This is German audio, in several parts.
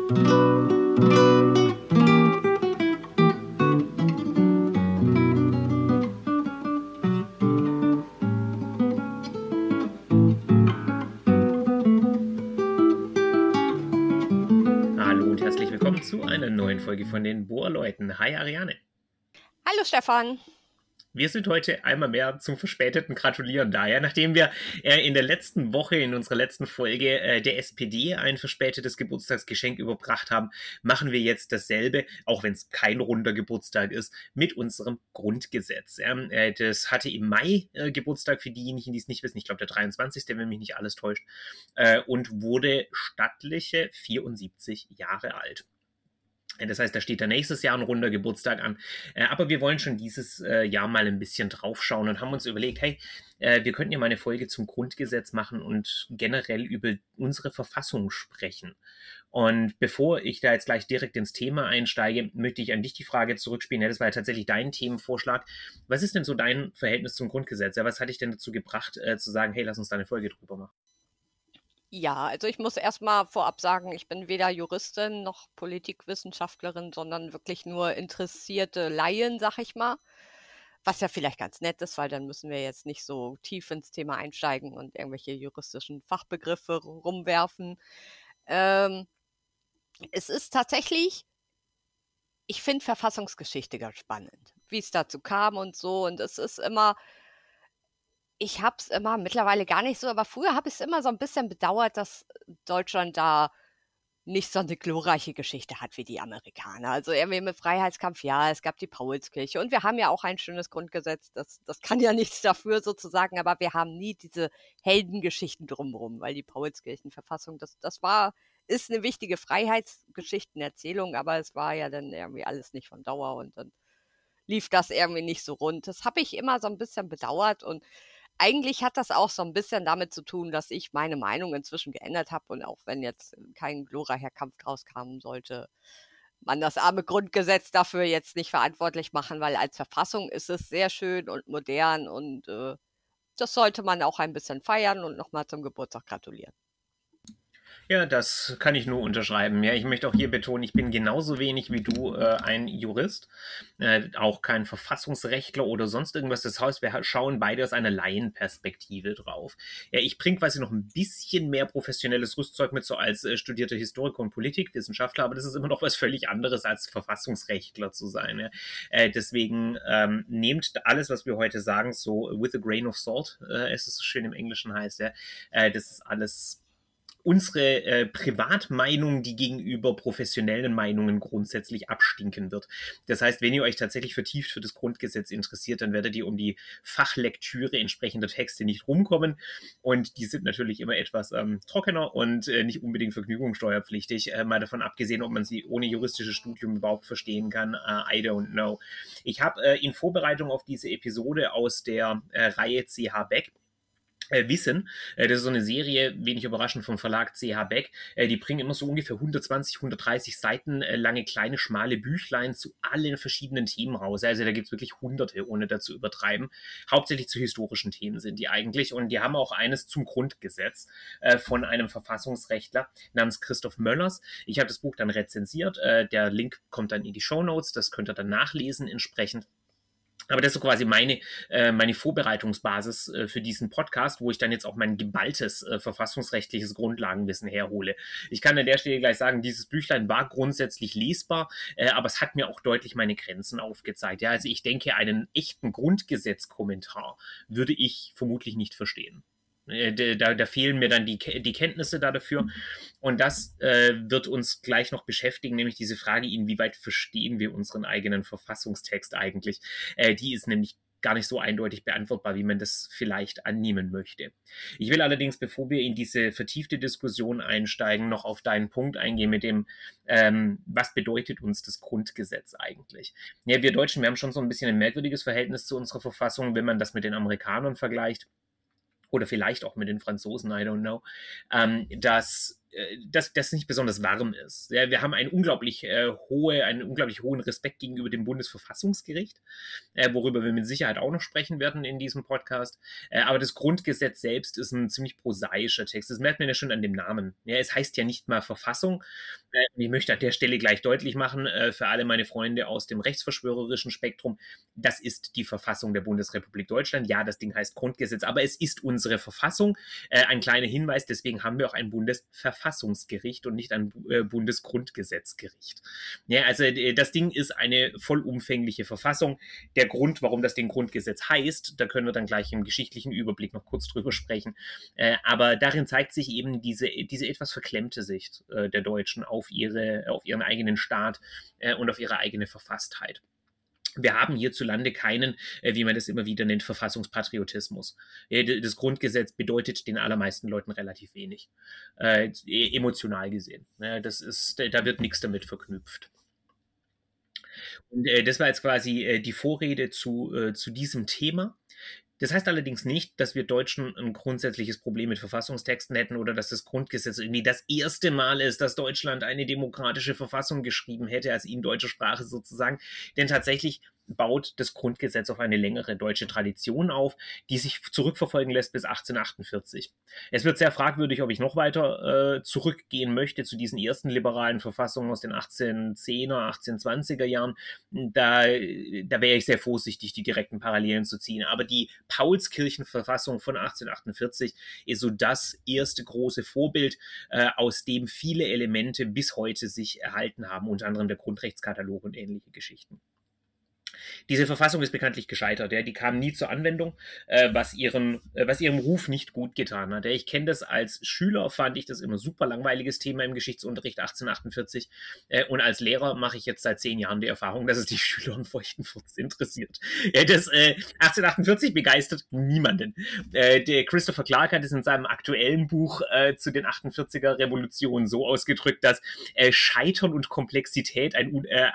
Hallo und herzlich willkommen zu einer neuen Folge von den Bohrleuten. Hi Ariane. Hallo Stefan. Wir sind heute einmal mehr zum verspäteten Gratulieren da. Ja? Nachdem wir in der letzten Woche, in unserer letzten Folge, der SPD ein verspätetes Geburtstagsgeschenk überbracht haben, machen wir jetzt dasselbe, auch wenn es kein runder Geburtstag ist, mit unserem Grundgesetz. Ja? Das hatte im Mai Geburtstag, für diejenigen, die es nicht wissen, ich glaube der 23., wenn mich nicht alles täuscht, und wurde stattliche 74 Jahre alt. Das heißt, da steht da nächstes Jahr ein runder Geburtstag an. Aber wir wollen schon dieses Jahr mal ein bisschen draufschauen und haben uns überlegt, hey, wir könnten ja mal eine Folge zum Grundgesetz machen und generell über unsere Verfassung sprechen. Und bevor ich da jetzt gleich direkt ins Thema einsteige, möchte ich an dich die Frage zurückspielen. Ja, das war ja tatsächlich dein Themenvorschlag. Was ist denn so dein Verhältnis zum Grundgesetz? Ja, was hat dich denn dazu gebracht, zu sagen, hey, lass uns da eine Folge drüber machen? Ja, also ich muss erstmal vorab sagen, ich bin weder Juristin noch Politikwissenschaftlerin, sondern wirklich nur interessierte Laien, sag ich mal. Was ja vielleicht ganz nett ist, weil dann müssen wir jetzt nicht so tief ins Thema einsteigen und irgendwelche juristischen Fachbegriffe rumwerfen. Es ist tatsächlich, ich finde Verfassungsgeschichte ganz spannend, wie es dazu kam und so. Und es ist immer, ich habe es immer mittlerweile gar nicht so, aber früher habe ich es immer so ein bisschen bedauert, dass Deutschland da nicht so eine glorreiche Geschichte hat wie die Amerikaner. Also irgendwie mit Freiheitskampf, ja, es gab die Paulskirche und wir haben ja auch ein schönes Grundgesetz, das kann ja nichts dafür sozusagen, aber wir haben nie diese Heldengeschichten drumherum, weil die Paulskirchenverfassung, ist eine wichtige Freiheitsgeschichtenerzählung, aber es war ja dann irgendwie alles nicht von Dauer und dann lief das irgendwie nicht so rund. Das habe ich immer so ein bisschen bedauert und eigentlich hat das auch so ein bisschen damit zu tun, dass ich meine Meinung inzwischen geändert habe und auch wenn jetzt kein glorreicher Kampf draus kommen sollte, man das arme Grundgesetz dafür jetzt nicht verantwortlich machen, weil als Verfassung ist es sehr schön und modern und das sollte man auch ein bisschen feiern und nochmal zum Geburtstag gratulieren. Ja, das kann ich nur unterschreiben. Ja, ich möchte auch hier betonen, ich bin genauso wenig wie du ein Jurist, auch kein Verfassungsrechtler oder sonst irgendwas. Das heißt, wir schauen beide aus einer Laienperspektive drauf. Ja, ich bringe quasi noch ein bisschen mehr professionelles Rüstzeug mit, so als studierter Historiker und Politikwissenschaftler, aber das ist immer noch was völlig anderes als Verfassungsrechtler zu sein. Ja. Deswegen nehmt alles, was wir heute sagen, so with a grain of salt, es ist so schön im Englischen heißt. Ja. Das ist alles unsere Privatmeinung, die gegenüber professionellen Meinungen grundsätzlich abstinken wird. Das heißt, wenn ihr euch tatsächlich vertieft für das Grundgesetz interessiert, dann werdet ihr um die Fachlektüre entsprechender Texte nicht rumkommen. Und die sind natürlich immer etwas trockener und nicht unbedingt vergnügungssteuerpflichtig. Mal davon abgesehen, ob man sie ohne juristisches Studium überhaupt verstehen kann, I don't know. Ich habe in Vorbereitung auf diese Episode aus der Reihe CH Beck Wissen. Das ist so eine Serie, wenig überraschend, vom Verlag CH Beck. Die bringen immer so ungefähr 120, 130 Seiten lange, kleine, schmale Büchlein zu allen verschiedenen Themen raus. Also da gibt es wirklich Hunderte, ohne da zu übertreiben. Hauptsächlich zu historischen Themen sind die eigentlich. Und die haben auch eines zum Grundgesetz von einem Verfassungsrechtler namens Christoph Möllers. Ich habe das Buch dann rezensiert. Der Link kommt dann in die Shownotes. Das könnt ihr dann nachlesen entsprechend. Aber das ist so quasi meine Vorbereitungsbasis für diesen Podcast, wo ich dann jetzt auch mein geballtes verfassungsrechtliches Grundlagenwissen herhole. Ich kann an der Stelle gleich sagen, dieses Büchlein war grundsätzlich lesbar, aber es hat mir auch deutlich meine Grenzen aufgezeigt. Ja, also ich denke, einen echten Grundgesetzkommentar würde ich vermutlich nicht verstehen. Da fehlen mir dann die Kenntnisse dafür. Und das wird uns gleich noch beschäftigen, nämlich diese Frage, inwieweit verstehen wir unseren eigenen Verfassungstext eigentlich. Die ist nämlich gar nicht so eindeutig beantwortbar, wie man das vielleicht annehmen möchte. Ich will allerdings, bevor wir in diese vertiefte Diskussion einsteigen, noch auf deinen Punkt eingehen mit dem, was bedeutet uns das Grundgesetz eigentlich? Ja, wir Deutschen, wir haben schon so ein bisschen ein merkwürdiges Verhältnis zu unserer Verfassung, wenn man das mit den Amerikanern vergleicht. Oder vielleicht auch mit den Franzosen, I don't know, dass dass das nicht besonders warm ist. Ja, wir haben einen unglaublich hohen Respekt gegenüber dem Bundesverfassungsgericht, worüber wir mit Sicherheit auch noch sprechen werden in diesem Podcast. Aber das Grundgesetz selbst ist ein ziemlich prosaischer Text. Das merkt man ja schon an dem Namen. Ja, es heißt ja nicht mal Verfassung. Ich möchte an der Stelle gleich deutlich machen, für alle meine Freunde aus dem rechtsverschwörerischen Spektrum, das ist die Verfassung der Bundesrepublik Deutschland. Ja, das Ding heißt Grundgesetz, aber es ist unsere Verfassung. Ein kleiner Hinweis, deswegen haben wir auch ein Bundesverfassungsgericht und nicht ein Bundesgrundgesetzgericht. Ja, also das Ding ist eine vollumfängliche Verfassung. Der Grund, warum das Ding Grundgesetz heißt, da können wir dann gleich im geschichtlichen Überblick noch kurz drüber sprechen. Aber darin zeigt sich eben diese etwas verklemmte Sicht der Deutschen auf ihren eigenen Staat und auf ihre eigene Verfasstheit. Wir haben hierzulande keinen, wie man das immer wieder nennt, Verfassungspatriotismus. Das Grundgesetz bedeutet den allermeisten Leuten relativ wenig, emotional gesehen. Da wird nichts damit verknüpft. Und das war jetzt quasi die Vorrede zu diesem Thema. Das heißt allerdings nicht, dass wir Deutschen ein grundsätzliches Problem mit Verfassungstexten hätten oder dass das Grundgesetz irgendwie das erste Mal ist, dass Deutschland eine demokratische Verfassung geschrieben hätte, also in deutscher Sprache sozusagen. Denn tatsächlich baut das Grundgesetz auf eine längere deutsche Tradition auf, die sich zurückverfolgen lässt bis 1848. Es wird sehr fragwürdig, ob ich noch weiter zurückgehen möchte zu diesen ersten liberalen Verfassungen aus den 1810er, 1820er Jahren. Da wäre ich sehr vorsichtig, die direkten Parallelen zu ziehen. Aber die Paulskirchenverfassung von 1848 ist so das erste große Vorbild, aus dem viele Elemente bis heute sich erhalten haben, unter anderem der Grundrechtskatalog und ähnliche Geschichten. Diese Verfassung ist bekanntlich gescheitert. Ja. Die kam nie zur Anwendung, was ihrem Ruf nicht gut getan hat. Ja. Ich kenne das als Schüler, fand ich das immer super langweiliges Thema im Geschichtsunterricht 1848. Und als Lehrer mache ich jetzt seit 10 Jahren die Erfahrung, dass es die Schüler im feuchten Furz interessiert. Ja, das 1848 begeistert niemanden. Der Christopher Clark hat es in seinem aktuellen Buch zu den 48er Revolutionen so ausgedrückt, dass Scheitern und Komplexität ein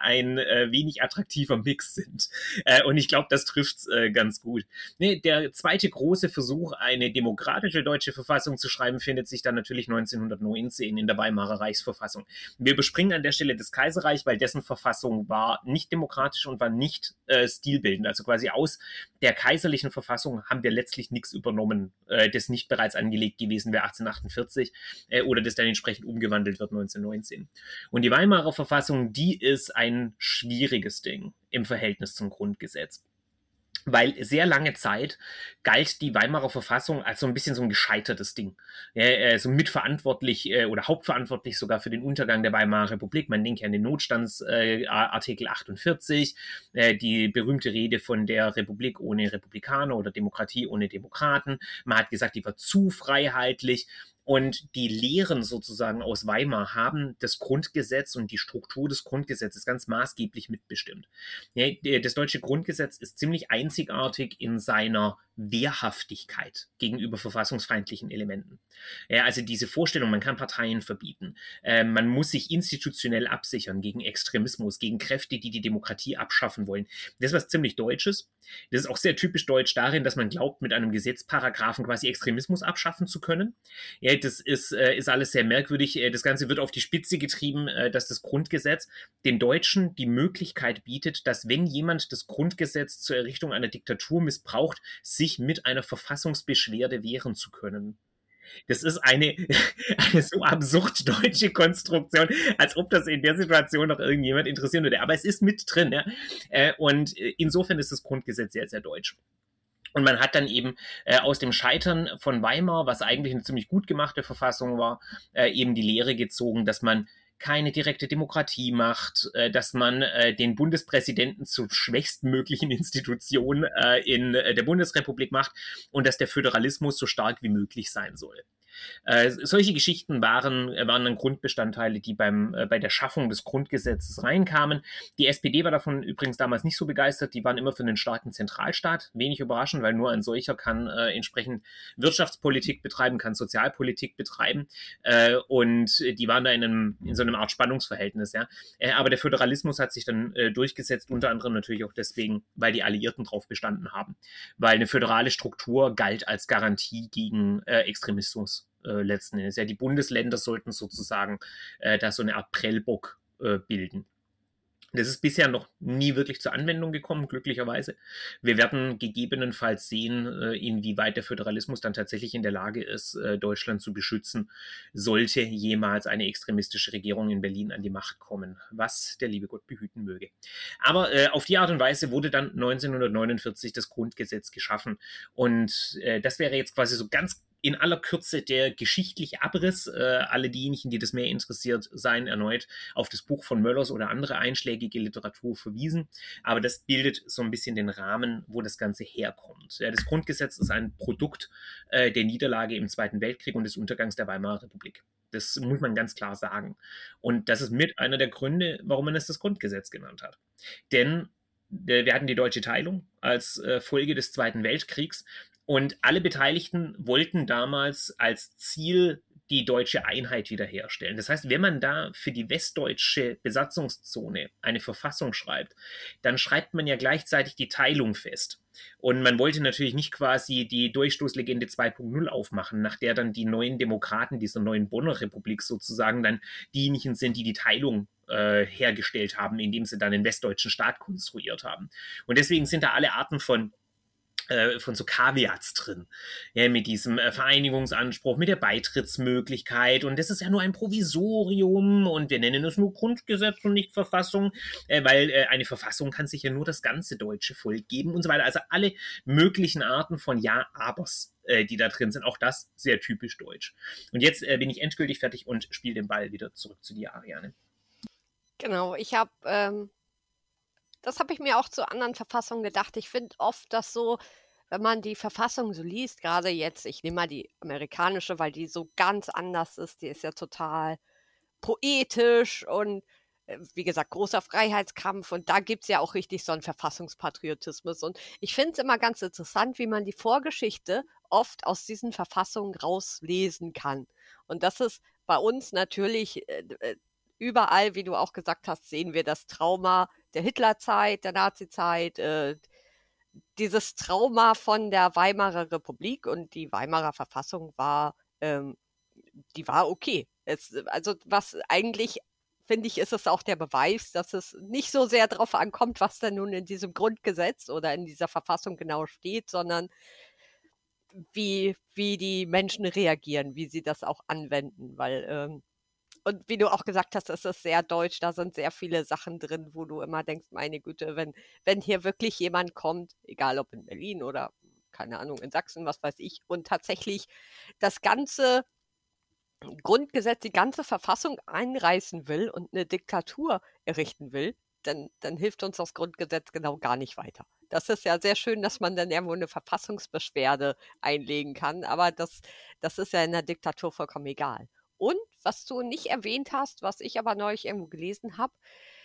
wenig attraktiver Mix sind. Und ich glaube, das trifft es ganz gut. Der zweite große Versuch, eine demokratische deutsche Verfassung zu schreiben, findet sich dann natürlich 1919 in der Weimarer Reichsverfassung. Wir überspringen an der Stelle das Kaiserreich, weil dessen Verfassung war nicht demokratisch und war nicht stilbildend. Also quasi aus der kaiserlichen Verfassung haben wir letztlich nichts übernommen, das nicht bereits angelegt gewesen wäre 1848 oder das dann entsprechend umgewandelt wird 1919. Und die Weimarer Verfassung, die ist ein schwieriges Ding im Verhältnis zum Grundgesetz. Weil sehr lange Zeit galt die Weimarer Verfassung als so ein bisschen so ein gescheitertes Ding. So mitverantwortlich oder hauptverantwortlich sogar für den Untergang der Weimarer Republik. Man denkt ja an den Notstandsartikel 48, die berühmte Rede von der Republik ohne Republikaner oder Demokratie ohne Demokraten. Man hat gesagt, die war zu freiheitlich. Und die Lehren sozusagen aus Weimar haben das Grundgesetz und die Struktur des Grundgesetzes ganz maßgeblich mitbestimmt. Das deutsche Grundgesetz ist ziemlich einzigartig in seiner Wehrhaftigkeit gegenüber verfassungsfeindlichen Elementen. Also diese Vorstellung, man kann Parteien verbieten, man muss sich institutionell absichern gegen Extremismus, gegen Kräfte, die die Demokratie abschaffen wollen. Das ist was ziemlich Deutsches. Das ist auch sehr typisch deutsch darin, dass man glaubt, mit einem Gesetzparagraphen quasi Extremismus abschaffen zu können. Ja, das ist alles sehr merkwürdig. Das Ganze wird auf die Spitze getrieben, dass das Grundgesetz den Deutschen die Möglichkeit bietet, dass wenn jemand das Grundgesetz zur Errichtung einer Diktatur missbraucht, sich mit einer Verfassungsbeschwerde wehren zu können. Das ist eine so absurd deutsche Konstruktion, als ob das in der Situation noch irgendjemand interessieren würde. Aber es ist mit drin. Ja? Und insofern ist das Grundgesetz sehr, sehr deutsch. Und man hat dann eben aus dem Scheitern von Weimar, was eigentlich eine ziemlich gut gemachte Verfassung war, eben die Lehre gezogen, dass man keine direkte Demokratie macht, dass man den Bundespräsidenten zur schwächstmöglichen Institution in der Bundesrepublik macht und dass der Föderalismus so stark wie möglich sein soll. Solche Geschichten waren dann Grundbestandteile, die bei der Schaffung des Grundgesetzes reinkamen. Die SPD war davon übrigens damals nicht so begeistert. Die waren immer für einen starken Zentralstaat. Wenig überraschend, weil nur ein solcher kann entsprechend Wirtschaftspolitik betreiben, kann Sozialpolitik betreiben. Und die waren da in so einem Art Spannungsverhältnis. Ja. Aber der Föderalismus hat sich dann durchgesetzt, unter anderem natürlich auch deswegen, weil die Alliierten drauf bestanden haben. Weil eine föderale Struktur galt als Garantie gegen Extremismus letzten Endes. Ja, die Bundesländer sollten sozusagen da so eine Art Prellbock bilden. Das ist bisher noch nie wirklich zur Anwendung gekommen, glücklicherweise. Wir werden gegebenenfalls sehen, inwieweit der Föderalismus dann tatsächlich in der Lage ist, Deutschland zu beschützen, sollte jemals eine extremistische Regierung in Berlin an die Macht kommen, was der liebe Gott behüten möge. Aber auf die Art und Weise wurde dann 1949 das Grundgesetz geschaffen. Und das wäre jetzt quasi so ganz in aller Kürze der geschichtliche Abriss. Alle diejenigen, die das mehr interessiert, seien erneut auf das Buch von Möllers oder andere einschlägige Literatur verwiesen. Aber das bildet so ein bisschen den Rahmen, wo das Ganze herkommt. Ja, das Grundgesetz ist ein Produkt der Niederlage im Zweiten Weltkrieg und des Untergangs der Weimarer Republik. Das muss man ganz klar sagen. Und das ist mit einer der Gründe, warum man es das Grundgesetz genannt hat. Denn wir hatten die deutsche Teilung als Folge des Zweiten Weltkriegs. Und alle Beteiligten wollten damals als Ziel die deutsche Einheit wiederherstellen. Das heißt, wenn man da für die westdeutsche Besatzungszone eine Verfassung schreibt, dann schreibt man ja gleichzeitig die Teilung fest. Und man wollte natürlich nicht quasi die Durchstoßlegende 2.0 aufmachen, nach der dann die neuen Demokraten dieser neuen Bonner Republik sozusagen dann diejenigen sind, die die Teilung hergestellt haben, indem sie dann den westdeutschen Staat konstruiert haben. Und deswegen sind da alle Arten von so Kaviats drin, ja, mit diesem Vereinigungsanspruch, mit der Beitrittsmöglichkeit und das ist ja nur ein Provisorium und wir nennen es nur Grundgesetz und nicht Verfassung, weil eine Verfassung kann sich ja nur das ganze deutsche Volk geben und so weiter, also alle möglichen Arten von Ja-Abers, die da drin sind, auch das sehr typisch deutsch. Und jetzt bin ich endgültig fertig und spiele den Ball wieder zurück zu dir, Ariane. Genau, das habe ich mir auch zu anderen Verfassungen gedacht. Ich finde oft, dass so, wenn man die Verfassung so liest, gerade jetzt, ich nehme mal die amerikanische, weil die so ganz anders ist, die ist ja total poetisch und wie gesagt, großer Freiheitskampf und da gibt es ja auch richtig so einen Verfassungspatriotismus. Und ich finde es immer ganz interessant, wie man die Vorgeschichte oft aus diesen Verfassungen rauslesen kann. Und das ist bei uns natürlich überall, wie du auch gesagt hast, sehen wir das Trauma der Hitlerzeit, der Nazizeit, dieses Trauma von der Weimarer Republik und die Weimarer Verfassung die war okay. Also was eigentlich, finde ich, ist es auch der Beweis, dass es nicht so sehr darauf ankommt, was da nun in diesem Grundgesetz oder in dieser Verfassung genau steht, sondern wie die Menschen reagieren, wie sie das auch anwenden, weil und wie du auch gesagt hast, es ist sehr deutsch, da sind sehr viele Sachen drin, wo du immer denkst, meine Güte, wenn hier wirklich jemand kommt, egal ob in Berlin oder, keine Ahnung, in Sachsen, was weiß ich, und tatsächlich das ganze Grundgesetz, die ganze Verfassung einreißen will und eine Diktatur errichten will, dann hilft uns das Grundgesetz genau gar nicht weiter. Das ist ja sehr schön, dass man dann irgendwo eine Verfassungsbeschwerde einlegen kann, aber das ist ja in der Diktatur vollkommen egal. Und was du nicht erwähnt hast, was ich aber neulich irgendwo gelesen habe,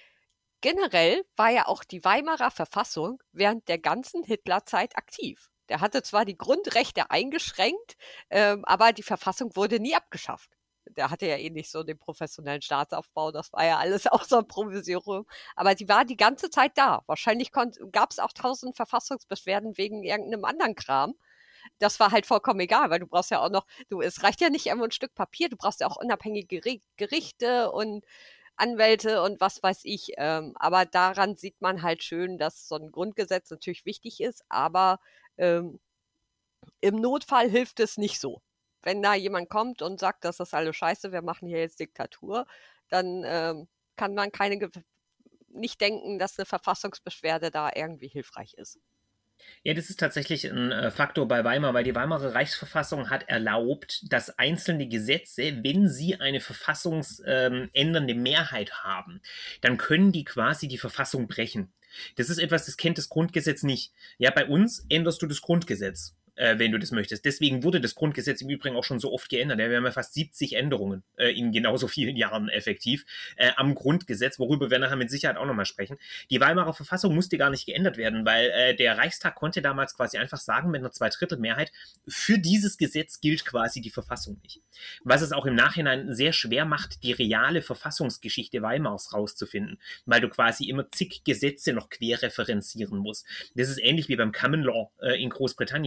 generell war ja auch die Weimarer Verfassung während der ganzen Hitlerzeit aktiv. Der hatte zwar die Grundrechte eingeschränkt, aber die Verfassung wurde nie abgeschafft. Der hatte ja eh nicht so den professionellen Staatsaufbau, das war ja alles auch so ein Provisorium. Aber die war die ganze Zeit da. Wahrscheinlich gab es auch 1000 Verfassungsbeschwerden wegen irgendeinem anderen Kram. Das war halt vollkommen egal, weil du brauchst ja auch noch, es reicht ja nicht irgendwo ein Stück Papier, du brauchst ja auch unabhängige Gerichte und Anwälte und was weiß ich. Aber daran sieht man halt schön, dass so ein Grundgesetz natürlich wichtig ist, aber im Notfall hilft es nicht so. Wenn da jemand kommt und sagt, das ist alles scheiße, wir machen hier jetzt Diktatur, dann kann man nicht denken, dass eine Verfassungsbeschwerde da irgendwie hilfreich ist. Ja, das ist tatsächlich ein Faktor bei Weimar, weil die Weimarer Reichsverfassung hat erlaubt, dass einzelne Gesetze, wenn sie eine verfassungsändernde Mehrheit haben, dann können die quasi die Verfassung brechen. Das ist etwas, das kennt das Grundgesetz nicht. Ja, bei uns änderst du das Grundgesetz, wenn du das möchtest. Deswegen wurde das Grundgesetz im Übrigen auch schon so oft geändert. Ja, wir haben ja fast 70 Änderungen in genauso vielen Jahren effektiv am Grundgesetz, worüber wir nachher mit Sicherheit auch nochmal sprechen. Die Weimarer Verfassung musste gar nicht geändert werden, weil der Reichstag konnte damals quasi einfach sagen, mit einer Zweidrittelmehrheit, für dieses Gesetz gilt quasi die Verfassung nicht. Was es auch im Nachhinein sehr schwer macht, die reale Verfassungsgeschichte Weimars rauszufinden, weil du quasi immer zig Gesetze noch querreferenzieren musst. Das ist ähnlich wie beim Common Law in Großbritannien. Ja, deren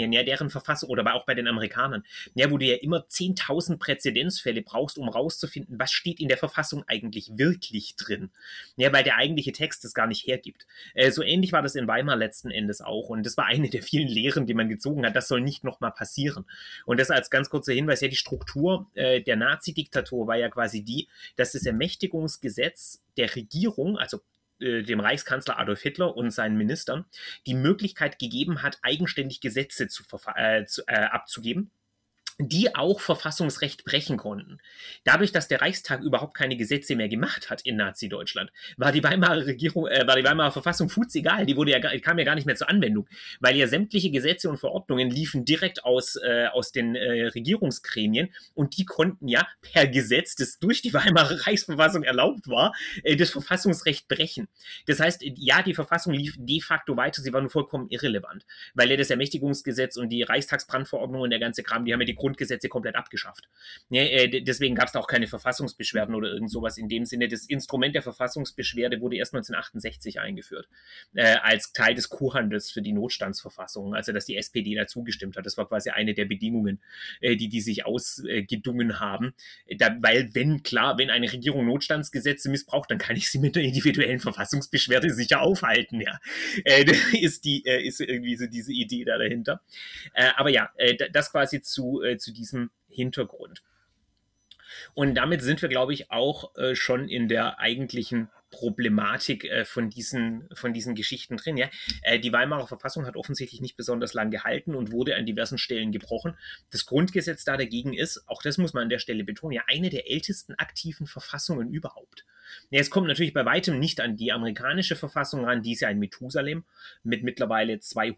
deren Verfassung oder auch bei den Amerikanern, ja, wo du ja immer 10.000 Präzedenzfälle brauchst, um rauszufinden, was steht in der Verfassung eigentlich wirklich drin. Ja, weil der eigentliche Text das gar nicht hergibt. So ähnlich war das in Weimar letzten Endes auch. Und das war eine der vielen Lehren, die man gezogen hat. Das soll nicht nochmal passieren. Und das als ganz kurzer Hinweis, ja, die Struktur der Nazi-Diktatur war ja quasi die, dass das Ermächtigungsgesetz der Regierung, also dem Reichskanzler Adolf Hitler und seinen Ministern, die Möglichkeit gegeben hat, eigenständig Gesetze abzugeben, die auch Verfassungsrecht brechen konnten. Dadurch, dass der Reichstag überhaupt keine Gesetze mehr gemacht hat in Nazi-Deutschland, war die Weimarer Regierung, war die Weimarer Verfassung futzegal. Die kam ja gar nicht mehr zur Anwendung, weil ja sämtliche Gesetze und Verordnungen liefen direkt aus den Regierungsgremien und die konnten ja per Gesetz, das durch die Weimarer Reichsverfassung erlaubt war, das Verfassungsrecht brechen. Das heißt, ja, die Verfassung lief de facto weiter, sie war nur vollkommen irrelevant, weil ja das Ermächtigungsgesetz und die Reichstagsbrandverordnung und der ganze Kram, die haben ja die Grundgesetze komplett abgeschafft. Ja, deswegen gab es da auch keine Verfassungsbeschwerden oder irgend sowas in dem Sinne. Das Instrument der Verfassungsbeschwerde wurde erst 1968 eingeführt, als Teil des Kuhhandels für die Notstandsverfassung, also dass die SPD dazu gestimmt hat. Das war quasi eine der Bedingungen, die sich ausgedungen haben. Weil wenn eine Regierung Notstandsgesetze missbraucht, dann kann ich sie mit einer individuellen Verfassungsbeschwerde sicher aufhalten. Ja. Ist irgendwie so diese Idee da dahinter. Aber ja, das quasi zu diesem Hintergrund. Und damit sind wir, glaube ich, auch schon in der eigentlichen Problematik von diesen Geschichten drin. Ja? Die Weimarer Verfassung hat offensichtlich nicht besonders lang gehalten und wurde an diversen Stellen gebrochen. Das Grundgesetz da dagegen ist, auch das muss man an der Stelle betonen, ja eine der ältesten aktiven Verfassungen überhaupt. Ja, es kommt natürlich bei weitem nicht an die amerikanische Verfassung ran, die ist ja ein Methusalem mit mittlerweile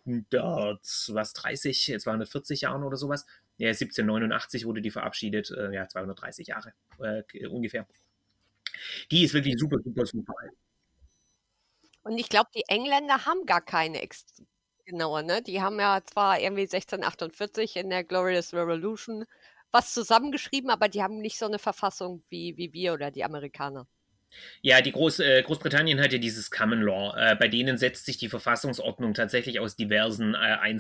240 Jahren oder sowas. Ja, 1789 wurde die verabschiedet, 230 Jahre ungefähr. Die ist wirklich super, super, super alt. Und ich glaube, die Engländer haben gar keine genaue, ne? Die haben ja zwar irgendwie 1648 in der Glorious Revolution was zusammengeschrieben, aber die haben nicht so eine Verfassung wie wir oder die Amerikaner. Ja, Großbritannien hat ja dieses Common Law. Bei denen setzt sich die Verfassungsordnung tatsächlich aus diversen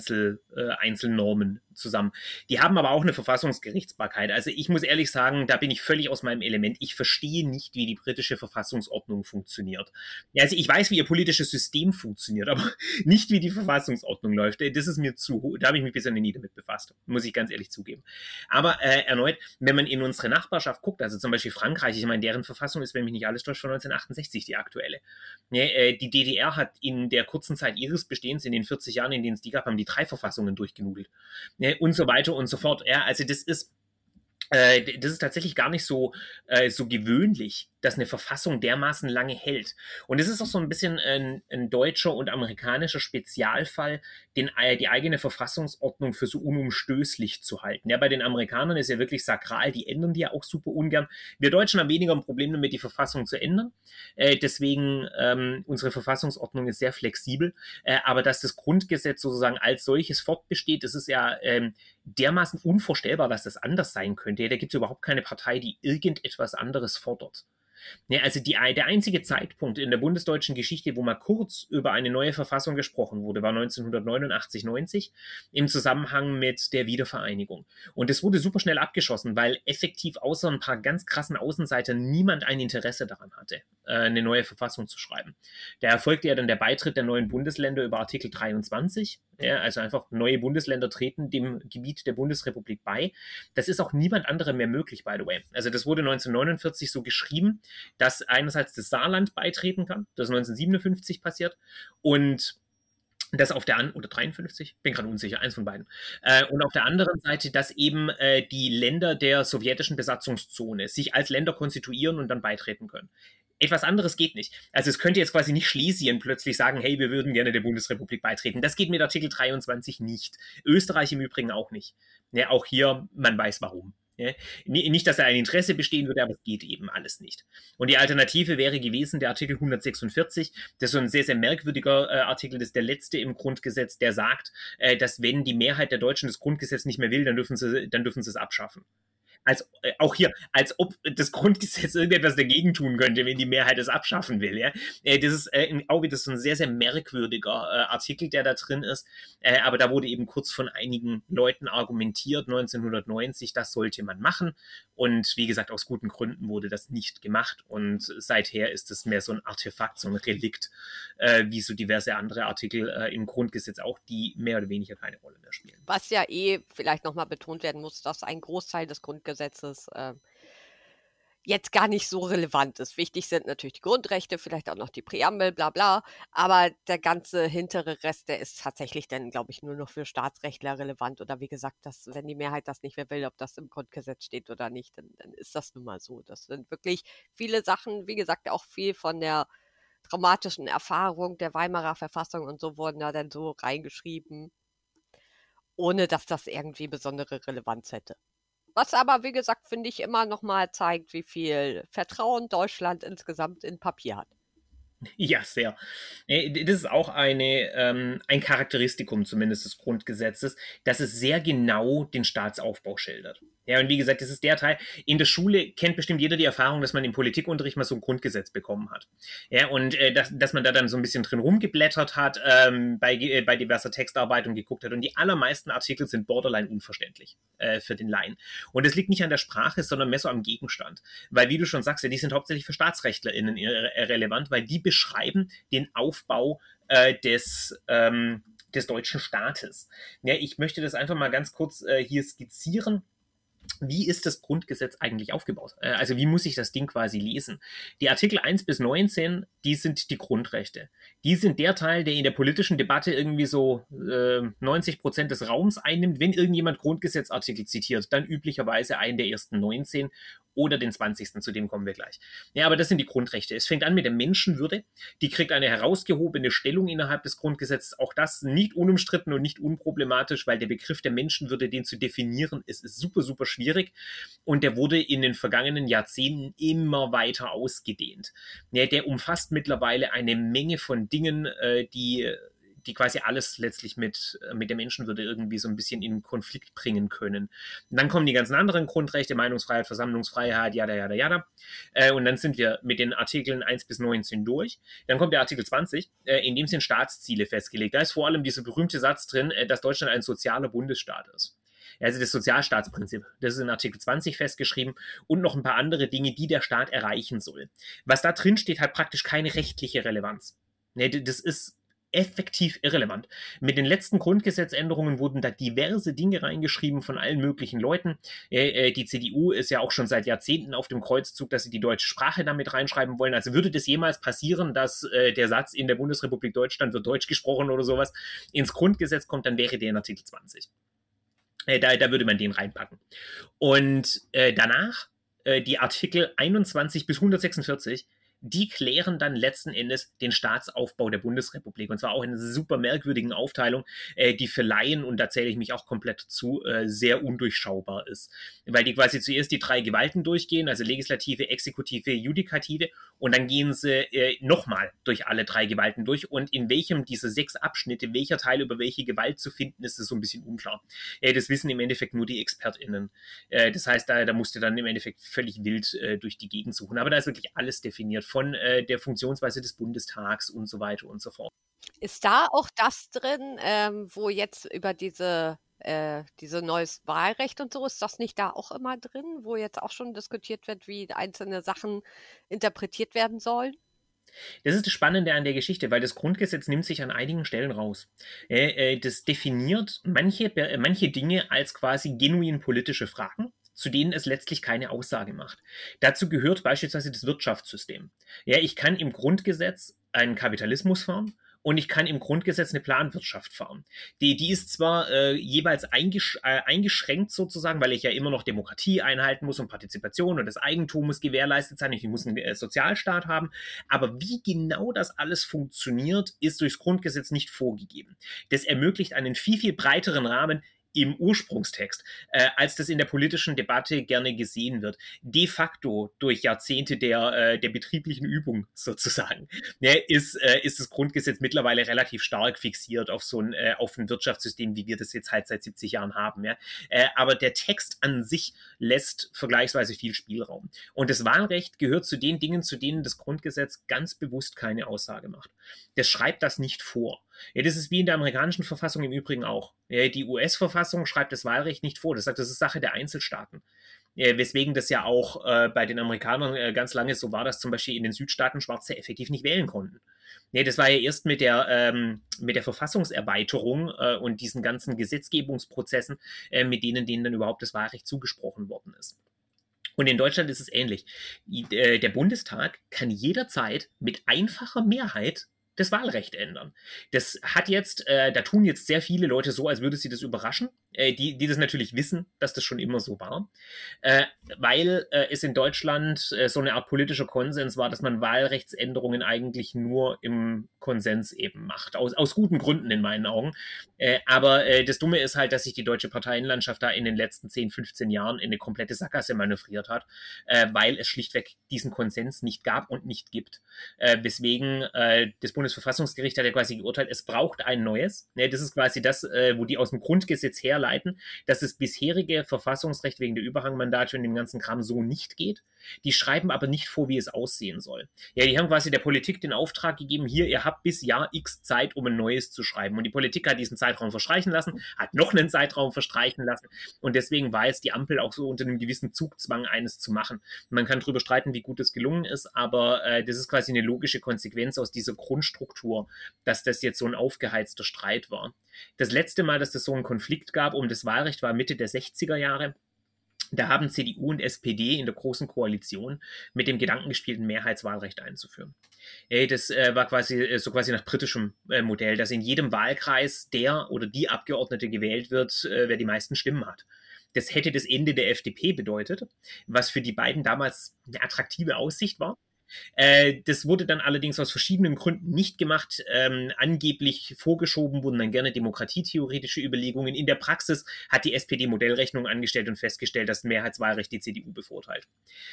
Einzelnormen zusammen. Die haben aber auch eine Verfassungsgerichtsbarkeit. Also ich muss ehrlich sagen, da bin ich völlig aus meinem Element. Ich verstehe nicht, wie die britische Verfassungsordnung funktioniert. Ja, also ich weiß, wie ihr politisches System funktioniert, aber nicht, wie die Verfassungsordnung läuft. Das ist mir zu hoch. Da habe ich mich bisher nie damit befasst, muss ich ganz ehrlich zugeben. Aber erneut, wenn man in unsere Nachbarschaft guckt, also zum Beispiel Frankreich, ich meine, deren Verfassung ist, wenn mich nicht alles täuscht, von 1968 die aktuelle. Ja, die DDR hat in der kurzen Zeit ihres Bestehens, in den 40 Jahren, in denen es die gab, haben die 3 Verfassungen durchgenudelt. Ja, und so weiter und so fort. Ja, also das ist tatsächlich gar nicht so gewöhnlich, dass eine Verfassung dermaßen lange hält. Und es ist auch so ein bisschen ein deutscher und amerikanischer Spezialfall, die eigene Verfassungsordnung für so unumstößlich zu halten. Ja, bei den Amerikanern ist ja wirklich sakral, die ändern die ja auch super ungern. Wir Deutschen haben weniger ein Problem damit, die Verfassung zu ändern. Deswegen, unsere Verfassungsordnung ist sehr flexibel. Aber dass das Grundgesetz sozusagen als solches fortbesteht, das ist ja dermaßen unvorstellbar, dass das anders sein könnte. Da gibt es überhaupt keine Partei, die irgendetwas anderes fordert. Ja, also der einzige Zeitpunkt in der bundesdeutschen Geschichte, wo mal kurz über eine neue Verfassung gesprochen wurde, war 1989-90 im Zusammenhang mit der Wiedervereinigung. Und das wurde super schnell abgeschossen, weil effektiv außer ein paar ganz krassen Außenseitern niemand ein Interesse daran hatte, eine neue Verfassung zu schreiben. Da erfolgte ja dann der Beitritt der neuen Bundesländer über Artikel 23. Ja, also einfach neue Bundesländer treten dem Gebiet der Bundesrepublik bei. Das ist auch niemand anderem mehr möglich, by the way. Also das wurde 1949 so geschrieben, dass einerseits das Saarland beitreten kann, das ist 1957 passiert, und das auf der oder 53, bin gerade unsicher, eins von beiden. Und auf der anderen Seite, dass eben die Länder der sowjetischen Besatzungszone sich als Länder konstituieren und dann beitreten können. Etwas anderes geht nicht. Also es könnte jetzt quasi nicht Schlesien plötzlich sagen, hey, wir würden gerne der Bundesrepublik beitreten. Das geht mit Artikel 23 nicht. Österreich im Übrigen auch nicht. Ja, auch hier, man weiß warum. Ja, nicht, dass da ein Interesse bestehen würde, aber es geht eben alles nicht. Und die Alternative wäre gewesen der Artikel 146. Das ist so ein sehr, sehr merkwürdiger Artikel, das ist der letzte im Grundgesetz, der sagt, dass wenn die Mehrheit der Deutschen das Grundgesetz nicht mehr will, dann dürfen sie es abschaffen. auch hier, als ob das Grundgesetz irgendetwas dagegen tun könnte, wenn die Mehrheit es abschaffen will. Ja? Das ist auch wieder so ein sehr, sehr merkwürdiger Artikel, der da drin ist. Aber da wurde eben kurz von einigen Leuten argumentiert, 1990, das sollte man machen. Und wie gesagt, aus guten Gründen wurde das nicht gemacht. Und seither ist es mehr so ein Artefakt, so ein Relikt, wie so diverse andere Artikel im Grundgesetz auch, die mehr oder weniger keine Rolle mehr spielen. Was ja vielleicht nochmal betont werden muss, dass ein Großteil des Grundgesetzes jetzt gar nicht so relevant ist. Wichtig sind natürlich die Grundrechte, vielleicht auch noch die Präambel, bla bla, aber der ganze hintere Rest, der ist tatsächlich dann, glaube ich, nur noch für Staatsrechtler relevant oder wie gesagt, wenn die Mehrheit das nicht mehr will, ob das im Grundgesetz steht oder nicht, dann ist das nun mal so. Das sind wirklich viele Sachen, wie gesagt, auch viel von der traumatischen Erfahrung der Weimarer Verfassung und so wurden da dann so reingeschrieben, ohne dass das irgendwie besondere Relevanz hätte. Was aber, wie gesagt, finde ich immer noch mal zeigt, wie viel Vertrauen Deutschland insgesamt in Papier hat. Ja, sehr. Das ist auch ein Charakteristikum zumindest des Grundgesetzes, dass es sehr genau den Staatsaufbau schildert. Ja, und wie gesagt, das ist der Teil. In der Schule kennt bestimmt jeder die Erfahrung, dass man im Politikunterricht mal so ein Grundgesetz bekommen hat. Ja, und dass man da dann so ein bisschen drin rumgeblättert hat, bei diverser Textarbeit und geguckt hat. Und die allermeisten Artikel sind borderline unverständlich für den Laien. Und das liegt nicht an der Sprache, sondern mehr so am Gegenstand. Weil, wie du schon sagst, ja, die sind hauptsächlich für StaatsrechtlerInnen relevant, weil die beschreiben den Aufbau des deutschen Staates. Ja, ich möchte das einfach mal ganz kurz hier skizzieren. Wie ist das Grundgesetz eigentlich aufgebaut? Also wie muss ich das Ding quasi lesen? Die Artikel 1 bis 19, die sind die Grundrechte. Die sind der Teil, der in der politischen Debatte irgendwie so 90% des Raums einnimmt. Wenn irgendjemand Grundgesetzartikel zitiert, dann üblicherweise einen der ersten 19 oder den 20. Zu dem kommen wir gleich. Ja, aber das sind die Grundrechte. Es fängt an mit der Menschenwürde. Die kriegt eine herausgehobene Stellung innerhalb des Grundgesetzes. Auch das nicht unumstritten und nicht unproblematisch, weil der Begriff der Menschenwürde, den zu definieren, ist super, super schwierig. Und der wurde in den vergangenen Jahrzehnten immer weiter ausgedehnt. Ja, der umfasst mittlerweile eine Menge von Dingen, die quasi alles letztlich mit der Menschenwürde irgendwie so ein bisschen in Konflikt bringen können. Und dann kommen die ganzen anderen Grundrechte, Meinungsfreiheit, Versammlungsfreiheit, jada, jada, jada. Und dann sind wir mit den Artikeln 1 bis 19 durch. Dann kommt der Artikel 20, in dem sind Staatsziele festgelegt. Da ist vor allem dieser berühmte Satz drin, dass Deutschland ein sozialer Bundesstaat ist. Also das Sozialstaatsprinzip, das ist in Artikel 20 festgeschrieben und noch ein paar andere Dinge, die der Staat erreichen soll. Was da drin steht, hat praktisch keine rechtliche Relevanz. Das ist effektiv irrelevant. Mit den letzten Grundgesetzänderungen wurden da diverse Dinge reingeschrieben von allen möglichen Leuten. Die CDU ist ja auch schon seit Jahrzehnten auf dem Kreuzzug, dass sie die deutsche Sprache damit reinschreiben wollen. Also würde das jemals passieren, dass der Satz in der Bundesrepublik Deutschland wird Deutsch gesprochen oder sowas ins Grundgesetz kommt, dann wäre der in Artikel 20. Da würde man den reinpacken. Und danach die Artikel 21 bis 146, die klären dann letzten Endes den Staatsaufbau der Bundesrepublik. Und zwar auch in einer super merkwürdigen Aufteilung, die für Laien, und da zähle ich mich auch komplett zu, sehr undurchschaubar ist. Weil die quasi zuerst die 3 Gewalten durchgehen, also Legislative, Exekutive, Judikative, und dann gehen sie nochmal durch alle 3 Gewalten durch. Und in welchem dieser 6 Abschnitte, welcher Teil über welche Gewalt zu finden ist, ist so ein bisschen unklar. Das wissen im Endeffekt nur die ExpertInnen. Das heißt, da musst du dann im Endeffekt völlig wild durch die Gegend suchen. Aber da ist wirklich alles definiert, von der Funktionsweise des Bundestags und so weiter und so fort. Ist da auch das drin, wo jetzt über diese neues Wahlrecht und so, ist das nicht da auch immer drin, wo jetzt auch schon diskutiert wird, wie einzelne Sachen interpretiert werden sollen? Das ist das Spannende an der Geschichte, weil das Grundgesetz nimmt sich an einigen Stellen raus. Das definiert manche Dinge als quasi genuin politische Fragen, zu denen es letztlich keine Aussage macht. Dazu gehört beispielsweise das Wirtschaftssystem. Ja, ich kann im Grundgesetz einen Kapitalismus fahren und ich kann im Grundgesetz eine Planwirtschaft fahren. Die ist zwar jeweils eingeschränkt sozusagen, weil ich ja immer noch Demokratie einhalten muss und Partizipation und das Eigentum muss gewährleistet sein. Ich muss einen Sozialstaat haben. Aber wie genau das alles funktioniert, ist durchs Grundgesetz nicht vorgegeben. Das ermöglicht einen viel, viel breiteren Rahmen, im Ursprungstext, als das in der politischen Debatte gerne gesehen wird. De facto durch Jahrzehnte der betrieblichen Übung sozusagen, ne, ist das Grundgesetz mittlerweile relativ stark fixiert auf auf ein Wirtschaftssystem, wie wir das jetzt halt seit 70 Jahren haben. Ja? Aber der Text an sich lässt vergleichsweise viel Spielraum. Und das Wahlrecht gehört zu den Dingen, zu denen das Grundgesetz ganz bewusst keine Aussage macht. Das schreibt das nicht vor. Ja, das ist wie in der amerikanischen Verfassung im Übrigen auch. Ja, die US-Verfassung schreibt das Wahlrecht nicht vor. Das sagt, das ist Sache der Einzelstaaten. Weswegen das ja auch bei den Amerikanern ganz lange so war, dass zum Beispiel in den Südstaaten Schwarze effektiv nicht wählen konnten. Nee, das war ja erst mit der Verfassungserweiterung und diesen ganzen Gesetzgebungsprozessen, mit denen dann überhaupt das Wahlrecht zugesprochen worden ist. Und in Deutschland ist es ähnlich. Der Bundestag kann jederzeit mit einfacher Mehrheit das Wahlrecht ändern. Das hat jetzt, da tun jetzt sehr viele Leute so, als würde sie das überraschen, die das natürlich wissen, dass das schon immer so war, weil es in Deutschland so eine Art politischer Konsens war, dass man Wahlrechtsänderungen eigentlich nur im Konsens eben macht, aus guten Gründen in meinen Augen. Aber das Dumme ist halt, dass sich die deutsche Parteienlandschaft da in den letzten 10, 15 Jahren in eine komplette Sackgasse manövriert hat, weil es schlichtweg diesen Konsens nicht gab und nicht gibt. Weswegen das Bundesverfassungsgericht hat ja quasi geurteilt, es braucht ein neues. Das ist quasi das, wo die aus dem Grundgesetz herleiten, dass das bisherige Verfassungsrecht wegen der Überhangmandate und dem ganzen Kram so nicht geht. Die schreiben aber nicht vor, wie es aussehen soll. Ja, die haben quasi der Politik den Auftrag gegeben, hier, ihr habt bis Jahr X Zeit, um ein neues zu schreiben. Und die Politik hat diesen Zeitraum verstreichen lassen, hat noch einen Zeitraum verstreichen lassen. Und deswegen war jetzt die Ampel auch so unter einem gewissen Zugzwang, eines zu machen. Man kann darüber streiten, wie gut es gelungen ist, aber das ist quasi eine logische Konsequenz aus dieser Grundstruktur, dass das jetzt so ein aufgeheizter Streit war. Das letzte Mal, dass es so einen Konflikt gab um das Wahlrecht, war Mitte der 60er Jahre. Da haben CDU und SPD in der Großen Koalition mit dem Gedanken gespielt, ein Mehrheitswahlrecht einzuführen. Das war quasi nach britischem Modell, dass in jedem Wahlkreis der oder die Abgeordnete gewählt wird, wer die meisten Stimmen hat. Das hätte das Ende der FDP bedeutet, was für die beiden damals eine attraktive Aussicht war. Das wurde dann allerdings aus verschiedenen Gründen nicht gemacht. Angeblich vorgeschoben wurden dann gerne demokratietheoretische Überlegungen. In der Praxis hat die SPD Modellrechnungen angestellt und festgestellt, dass ein Mehrheitswahlrecht die CDU bevorteilt.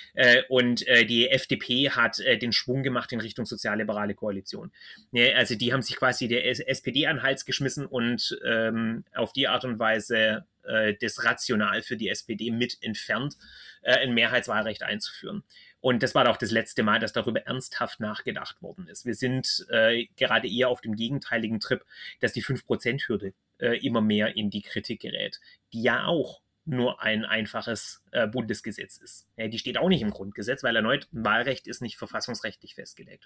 Und die FDP hat den Schwung gemacht in Richtung sozialliberale Koalition. Also die haben sich quasi der SPD an den Hals geschmissen und auf die Art und Weise das Rational für die SPD mit entfernt, ein Mehrheitswahlrecht einzuführen. Und das war auch das letzte Mal, dass darüber ernsthaft nachgedacht worden ist. Wir sind gerade eher auf dem gegenteiligen Trip, dass die 5%-Hürde immer mehr in die Kritik gerät, die ja auch nur ein einfaches Bundesgesetz ist. Ja, die steht auch nicht im Grundgesetz, weil erneut ein Wahlrecht ist nicht verfassungsrechtlich festgelegt.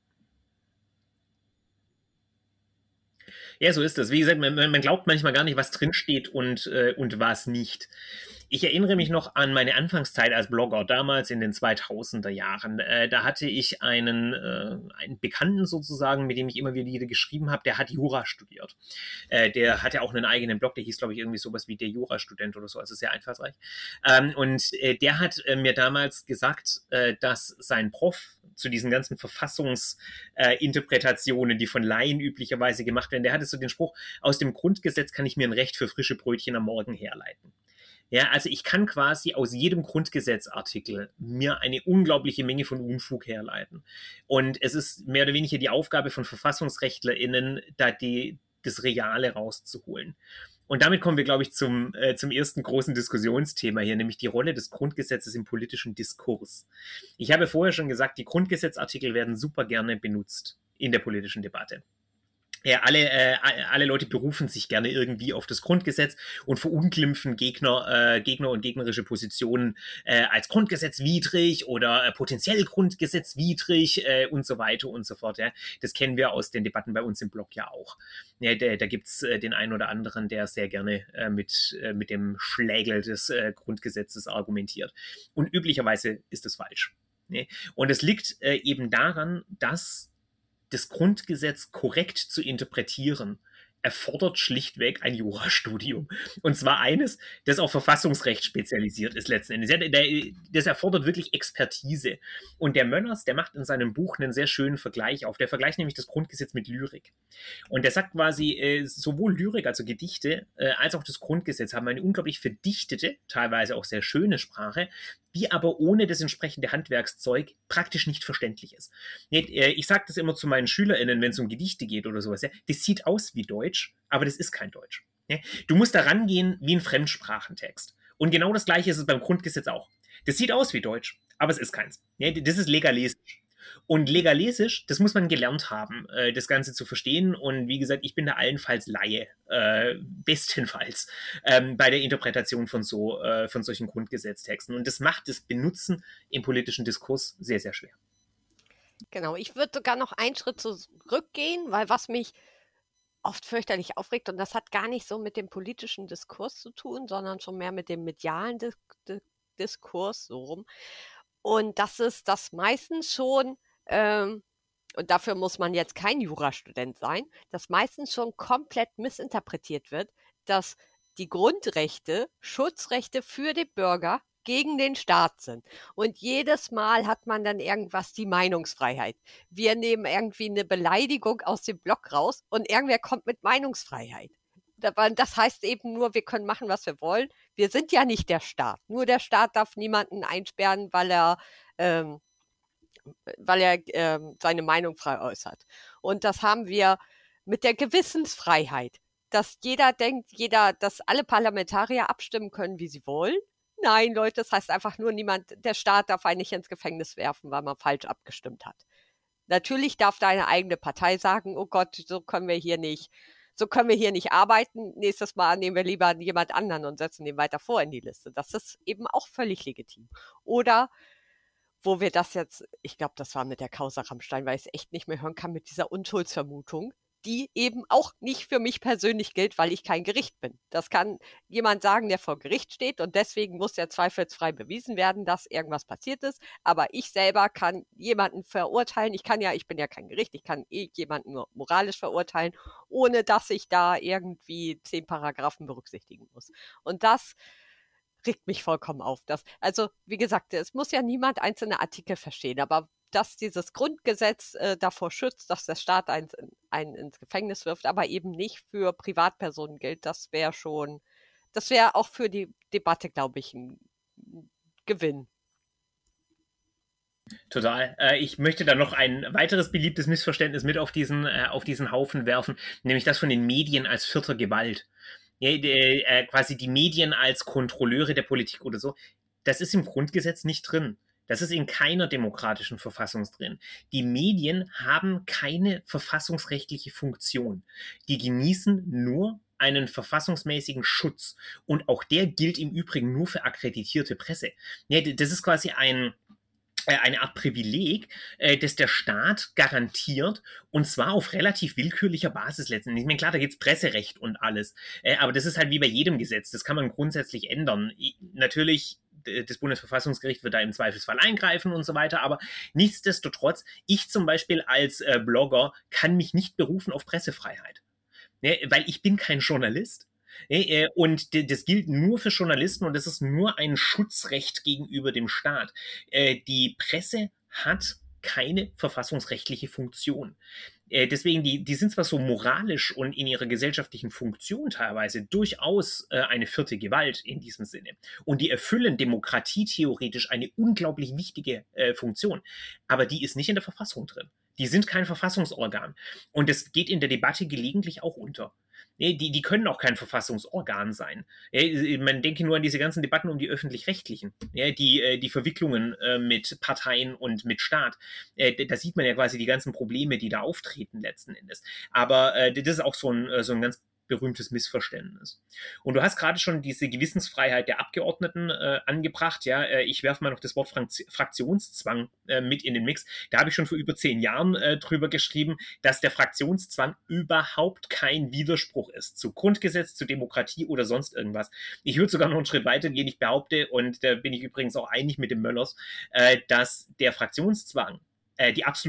Ja, so ist das. Wie gesagt, man glaubt manchmal gar nicht, was drinsteht und was nicht. Ich erinnere mich noch an meine Anfangszeit als Blogger, damals in den 2000er Jahren. Da hatte ich einen Bekannten sozusagen, mit dem ich immer wieder geschrieben habe, der hat Jura studiert. Der hatte auch einen eigenen Blog, der hieß, glaube ich, irgendwie sowas wie der Jurastudent oder so, also sehr einfallsreich. Und der hat mir damals gesagt, dass sein Prof zu diesen ganzen Verfassungsinterpretationen, die von Laien üblicherweise gemacht werden, der hatte so den Spruch, aus dem Grundgesetz kann ich mir ein Recht für frische Brötchen am Morgen herleiten. Ja, also ich kann quasi aus jedem Grundgesetzartikel mir eine unglaubliche Menge von Unfug herleiten. Und es ist mehr oder weniger die Aufgabe von VerfassungsrechtlerInnen, da das Reale rauszuholen. Und damit kommen wir, glaube ich, zum ersten großen Diskussionsthema hier, nämlich die Rolle des Grundgesetzes im politischen Diskurs. Ich habe vorher schon gesagt, die Grundgesetzartikel werden super gerne benutzt in der politischen Debatte. Ja, alle Leute berufen sich gerne irgendwie auf das Grundgesetz und verunglimpfen Gegner und gegnerische Positionen als grundgesetzwidrig oder potenziell grundgesetzwidrig und so weiter und so fort. Ja. Das kennen wir aus den Debatten bei uns im Blog ja auch. Ja, da gibt's den einen oder anderen, der sehr gerne mit dem Schlägel des Grundgesetzes argumentiert. Und üblicherweise ist das falsch. Ja. Und es liegt eben daran, dass das Grundgesetz korrekt zu interpretieren erfordert schlichtweg ein Jurastudium. Und zwar eines, das auf Verfassungsrecht spezialisiert ist letzten Endes. Ja, das erfordert wirklich Expertise. Und der Mönners, der macht in seinem Buch einen sehr schönen Vergleich auf. Der vergleicht nämlich das Grundgesetz mit Lyrik. Und der sagt quasi, sowohl Lyrik, also Gedichte, als auch das Grundgesetz haben eine unglaublich verdichtete, teilweise auch sehr schöne Sprache, die aber ohne das entsprechende Handwerkszeug praktisch nicht verständlich ist. Ich sage das immer zu meinen SchülerInnen, wenn es um Gedichte geht oder sowas. Ja, das sieht aus wie Deutsch, aber das ist kein Deutsch. Ja, du musst da rangehen wie ein Fremdsprachentext. Und genau das Gleiche ist es beim Grundgesetz auch. Das sieht aus wie Deutsch, aber es ist keins. Ja, das ist legalesisch. Und legalesisch, das muss man gelernt haben, das Ganze zu verstehen. Und wie gesagt, ich bin da allenfalls Laie, bestenfalls, bei der Interpretation von solchen Grundgesetztexten. Und das macht das Benutzen im politischen Diskurs sehr, sehr schwer. Genau, ich würde sogar noch einen Schritt zurückgehen, weil was mich oft fürchterlich aufregt, und das hat gar nicht so mit dem politischen Diskurs zu tun, sondern schon mehr mit dem medialen Diskurs so rum. Und das ist, dass meistens schon, und dafür muss man jetzt kein Jurastudent sein, dass meistens schon komplett missinterpretiert wird, dass die Grundrechte Schutzrechte für den Bürger gegen den Staat sind. Und jedes Mal hat man dann irgendwas, die Meinungsfreiheit. Wir nehmen irgendwie eine Beleidigung aus dem Block raus und irgendwer kommt mit Meinungsfreiheit. Das heißt eben nur, wir können machen, was wir wollen. Wir sind ja nicht der Staat. Nur der Staat darf niemanden einsperren, weil er seine Meinung frei äußert. Und das haben wir mit der Gewissensfreiheit, dass jeder denkt, dass alle Parlamentarier abstimmen können, wie sie wollen. Nein, Leute, das heißt einfach nur, der Staat darf einen nicht ins Gefängnis werfen, weil man falsch abgestimmt hat. Natürlich darf deine eigene Partei sagen, oh Gott, so können wir hier nicht arbeiten. Nächstes Mal nehmen wir lieber jemand anderen und setzen den weiter vor in die Liste. Das ist eben auch völlig legitim. Oder wo wir das jetzt, ich glaube, das war mit der Causa Rammstein, weil ich es echt nicht mehr hören kann, mit dieser Unschuldsvermutung, die eben auch nicht für mich persönlich gilt, weil ich kein Gericht bin. Das kann jemand sagen, der vor Gericht steht, und deswegen muss ja zweifelsfrei bewiesen werden, dass irgendwas passiert ist. Aber ich selber kann jemanden verurteilen. Ich bin ja kein Gericht, ich kann jemanden nur moralisch verurteilen, ohne dass ich da irgendwie 10 Paragraphen berücksichtigen muss. Und das regt mich vollkommen auf. Also, wie gesagt, es muss ja niemand einzelne Artikel verstehen, aber dass dieses Grundgesetz davor schützt, dass der Staat einen ins Gefängnis wirft, aber eben nicht für Privatpersonen gilt, das wäre auch für die Debatte, glaube ich, ein Gewinn. Total. Ich möchte da noch ein weiteres beliebtes Missverständnis mit auf diesen Haufen werfen, nämlich das von den Medien als vierter Gewalt. Ja, quasi die Medien als Kontrolleure der Politik oder so. Das ist im Grundgesetz nicht drin. Das ist in keiner demokratischen Verfassung drin. Die Medien haben keine verfassungsrechtliche Funktion. Die genießen nur einen verfassungsmäßigen Schutz. Und auch der gilt im Übrigen nur für akkreditierte Presse. Ja, das ist quasi eine Art Privileg, das der Staat garantiert, und zwar auf relativ willkürlicher Basis letztendlich. Ich meine, klar, da gibt es Presserecht und alles, aber das ist halt wie bei jedem Gesetz, das kann man grundsätzlich ändern. Natürlich, das Bundesverfassungsgericht wird da im Zweifelsfall eingreifen und so weiter, aber nichtsdestotrotz, ich zum Beispiel als Blogger kann mich nicht berufen auf Pressefreiheit, weil ich bin kein Journalist. Und das gilt nur für Journalisten, und das ist nur ein Schutzrecht gegenüber dem Staat. Die Presse hat keine verfassungsrechtliche Funktion. Deswegen, die sind zwar so moralisch und in ihrer gesellschaftlichen Funktion teilweise durchaus eine vierte Gewalt in diesem Sinne. Und die erfüllen demokratietheoretisch eine unglaublich wichtige Funktion. Aber die ist nicht in der Verfassung drin. Die sind kein Verfassungsorgan. Und das geht in der Debatte gelegentlich auch unter. Die können auch kein Verfassungsorgan sein. Man denke nur an diese ganzen Debatten um die Öffentlich-Rechtlichen, die Verwicklungen mit Parteien und mit Staat. Da sieht man ja quasi die ganzen Probleme, die da auftreten letzten Endes. Aber das ist auch so ein ganz berühmtes Missverständnis. Und du hast gerade schon diese Gewissensfreiheit der Abgeordneten angebracht. Ja, ich werfe mal noch das Wort Fraktionszwang mit in den Mix. Da habe ich schon vor über 10 Jahren drüber geschrieben, dass der Fraktionszwang überhaupt kein Widerspruch ist zu Grundgesetz, zu Demokratie oder sonst irgendwas. Ich würde sogar noch einen Schritt weiter gehen. Ich behaupte, und da bin ich übrigens auch einig mit dem Möllers, dass der Fraktionszwang die absolut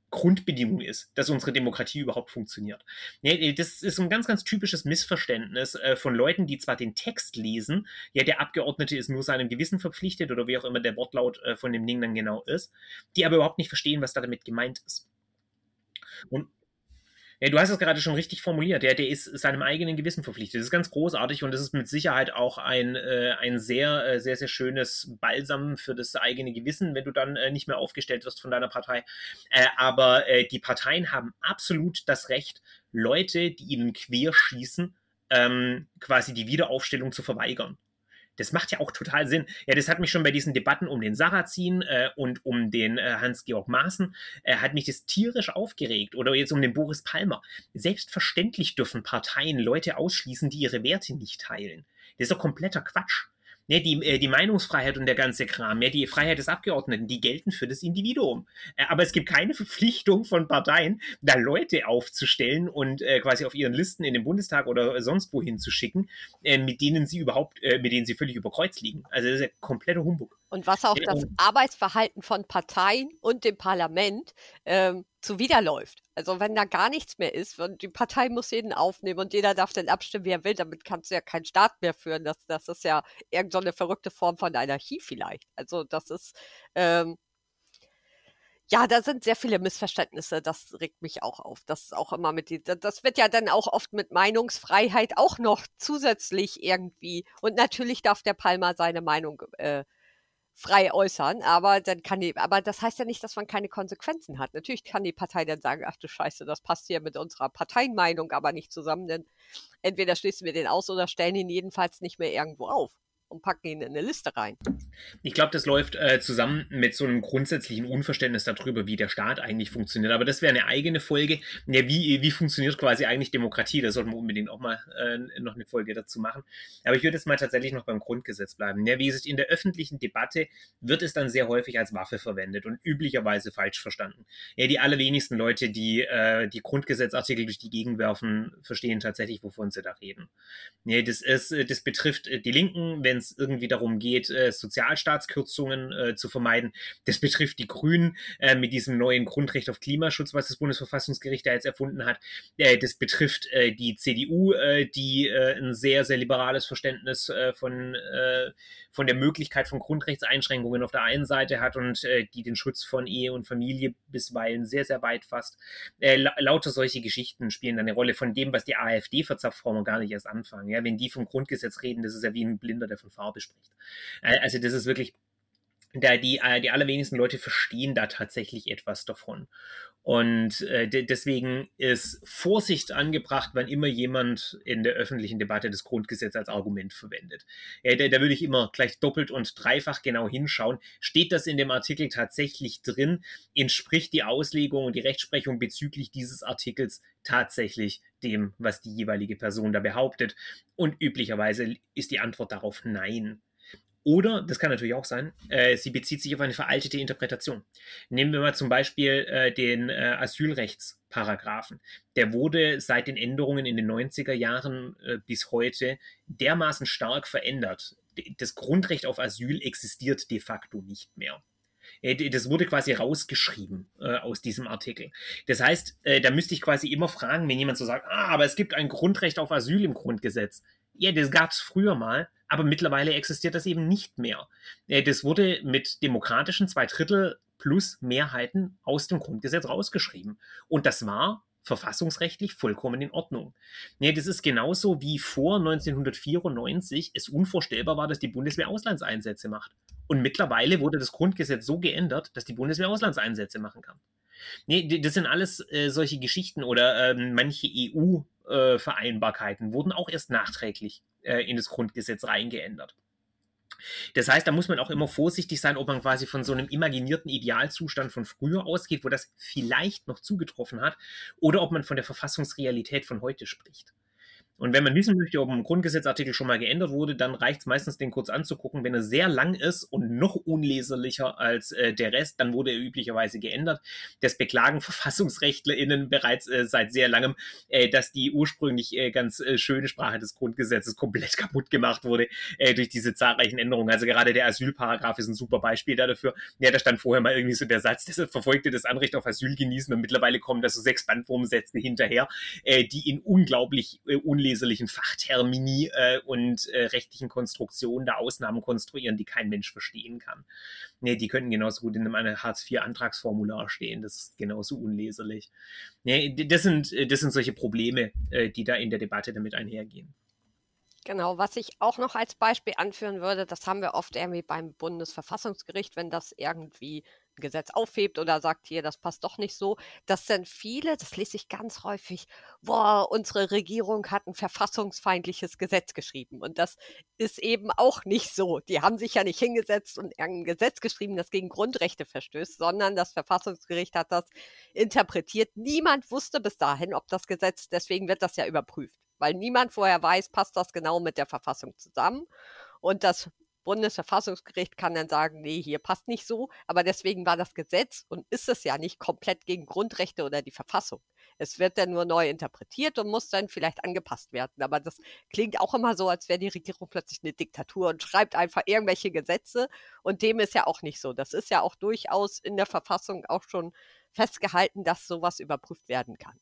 Grundbedingung ist, dass unsere Demokratie überhaupt funktioniert. Ja, das ist ein ganz, ganz typisches Missverständnis von Leuten, die zwar den Text lesen, ja, der Abgeordnete ist nur seinem Gewissen verpflichtet oder wie auch immer der Wortlaut von dem Ding dann genau ist, die aber überhaupt nicht verstehen, was da damit gemeint ist. Und ja, du hast es gerade schon richtig formuliert. Ja, der ist seinem eigenen Gewissen verpflichtet. Das ist ganz großartig und das ist mit Sicherheit auch ein sehr, sehr, sehr schönes Balsam für das eigene Gewissen, wenn du dann nicht mehr aufgestellt wirst von deiner Partei. Aber die Parteien haben absolut das Recht, Leute, die ihnen querschießen, quasi die Wiederaufstellung zu verweigern. Das macht ja auch total Sinn. Ja, das hat mich schon bei diesen Debatten um den Sarrazin und um den Hans-Georg Maaßen, hat mich das tierisch aufgeregt. Oder jetzt um den Boris Palmer. Selbstverständlich dürfen Parteien Leute ausschließen, die ihre Werte nicht teilen. Das ist doch kompletter Quatsch. Ja, die Meinungsfreiheit und der ganze Kram, ja, die Freiheit des Abgeordneten, die gelten für das Individuum. Aber es gibt keine Verpflichtung von Parteien, da Leute aufzustellen und quasi auf ihren Listen in den Bundestag oder sonst wohin zu schicken, mit denen sie völlig über Kreuz liegen. Also das ist ja kompletter Humbug. Und was auch das Arbeitsverhalten von Parteien und dem Parlament zuwiderläuft. Also wenn da gar nichts mehr ist, und die Partei muss jeden aufnehmen und jeder darf dann abstimmen, wie er will, damit kannst du ja keinen Staat mehr führen. Das ist ja irgendeine verrückte Form von Anarchie vielleicht. Also das ist, ja, da sind sehr viele Missverständnisse, das regt mich auch auf. Das ist auch immer das wird ja dann auch oft mit Meinungsfreiheit auch noch zusätzlich irgendwie, und natürlich darf der Palmer seine Meinung frei äußern, aber das heißt ja nicht, dass man keine Konsequenzen hat. Natürlich kann die Partei dann sagen, ach du Scheiße, das passt hier mit unserer Parteienmeinung aber nicht zusammen, denn entweder schließen wir den aus oder stellen ihn jedenfalls nicht mehr irgendwo auf und packen ihn in eine Liste rein. Ich glaube, das läuft zusammen mit so einem grundsätzlichen Unverständnis darüber, wie der Staat eigentlich funktioniert. Aber das wäre eine eigene Folge. Ja, wie funktioniert quasi eigentlich Demokratie? Da sollten wir unbedingt auch mal noch eine Folge dazu machen. Aber ich würde jetzt mal tatsächlich noch beim Grundgesetz bleiben. Ja, wie gesagt, in der öffentlichen Debatte wird es dann sehr häufig als Waffe verwendet und üblicherweise falsch verstanden. Ja, die allerwenigsten Leute, die die Grundgesetzartikel durch die Gegend werfen, verstehen tatsächlich, wovon sie da reden. Ja, das betrifft die Linken, wenn es irgendwie darum geht, Sozialstaatskürzungen zu vermeiden. Das betrifft die Grünen mit diesem neuen Grundrecht auf Klimaschutz, was das Bundesverfassungsgericht da jetzt erfunden hat. Das betrifft die CDU, die ein sehr, sehr liberales Verständnis von der Möglichkeit von Grundrechtseinschränkungen auf der einen Seite hat und die den Schutz von Ehe und Familie bisweilen sehr, sehr weit fasst. Lauter solche Geschichten spielen eine Rolle von dem, was die AfD verzapft, brauchen wir gar nicht erst anfangen. Ja, wenn die vom Grundgesetz reden, das ist ja wie ein Blinder, der von Farbe spricht. Also das ist wirklich, die allerwenigsten Leute verstehen da tatsächlich etwas davon. Und deswegen ist Vorsicht angebracht, wann immer jemand in der öffentlichen Debatte das Grundgesetz als Argument verwendet. Da würde ich immer gleich doppelt und dreifach genau hinschauen. Steht das in dem Artikel tatsächlich drin? Entspricht die Auslegung und die Rechtsprechung bezüglich dieses Artikels tatsächlich dem, was die jeweilige Person da behauptet? Und üblicherweise ist die Antwort darauf nein. Oder, das kann natürlich auch sein, sie bezieht sich auf eine veraltete Interpretation. Nehmen wir mal zum Beispiel den Asylrechtsparagraphen. Der wurde seit den Änderungen in den 90er Jahren bis heute dermaßen stark verändert. Das Grundrecht auf Asyl existiert de facto nicht mehr. Das wurde quasi rausgeschrieben aus diesem Artikel. Das heißt, da müsste ich quasi immer fragen, wenn jemand so sagt, aber es gibt ein Grundrecht auf Asyl im Grundgesetz. Ja, das gab es früher mal, aber mittlerweile existiert das eben nicht mehr. Das wurde mit demokratischen 2/3 plus Mehrheiten aus dem Grundgesetz rausgeschrieben. Und das war verfassungsrechtlich vollkommen in Ordnung. Ja, das ist genauso wie vor 1994 es unvorstellbar war, dass die Bundeswehr Auslandseinsätze macht. Und mittlerweile wurde das Grundgesetz so geändert, dass die Bundeswehr Auslandseinsätze machen kann. Nee, das sind alles solche Geschichten oder manche EU-Vereinbarkeiten wurden auch erst nachträglich in das Grundgesetz reingeändert. Das heißt, da muss man auch immer vorsichtig sein, ob man quasi von so einem imaginierten Idealzustand von früher ausgeht, wo das vielleicht noch zugetroffen hat, oder ob man von der Verfassungsrealität von heute spricht. Und wenn man wissen möchte, ob ein Grundgesetzartikel schon mal geändert wurde, dann reicht es meistens, den kurz anzugucken. Wenn er sehr lang ist und noch unleserlicher als der Rest, dann wurde er üblicherweise geändert. Das beklagen VerfassungsrechtlerInnen bereits seit sehr langem, dass die ursprünglich ganz schöne Sprache des Grundgesetzes komplett kaputt gemacht wurde durch diese zahlreichen Änderungen. Also gerade der Asylparagraph ist ein super Beispiel dafür. Ja, da stand vorher mal irgendwie so der Satz, das Verfolgte das Anrecht auf Asyl genießen, und mittlerweile kommen da so 6 Bandwurmsätze hinterher, die in unglaublich unleserlichen Fachtermini und rechtlichen Konstruktionen da Ausnahmen konstruieren, die kein Mensch verstehen kann. Nee, die könnten genauso gut in einem Hartz-IV-Antragsformular stehen. Das ist genauso unleserlich. Nee, das sind solche Probleme, die da in der Debatte damit einhergehen. Genau, was ich auch noch als Beispiel anführen würde, das haben wir oft irgendwie beim Bundesverfassungsgericht, wenn das irgendwie ein Gesetz aufhebt oder sagt, hier, das passt doch nicht so, dass dann viele, das lese ich ganz häufig, boah, unsere Regierung hat ein verfassungsfeindliches Gesetz geschrieben. Und das ist eben auch nicht so. Die haben sich ja nicht hingesetzt und ein Gesetz geschrieben, das gegen Grundrechte verstößt, sondern das Verfassungsgericht hat das interpretiert. Niemand wusste bis dahin, ob das Gesetz, deswegen wird das ja überprüft, weil niemand vorher weiß, passt das genau mit der Verfassung zusammen. Und das Bundesverfassungsgericht kann dann sagen, nee, hier passt nicht so, aber deswegen war das Gesetz und ist es ja nicht komplett gegen Grundrechte oder die Verfassung. Es wird dann nur neu interpretiert und muss dann vielleicht angepasst werden. Aber das klingt auch immer so, als wäre die Regierung plötzlich eine Diktatur und schreibt einfach irgendwelche Gesetze. Und dem ist ja auch nicht so. Das ist ja auch durchaus in der Verfassung auch schon festgehalten, dass sowas überprüft werden kann.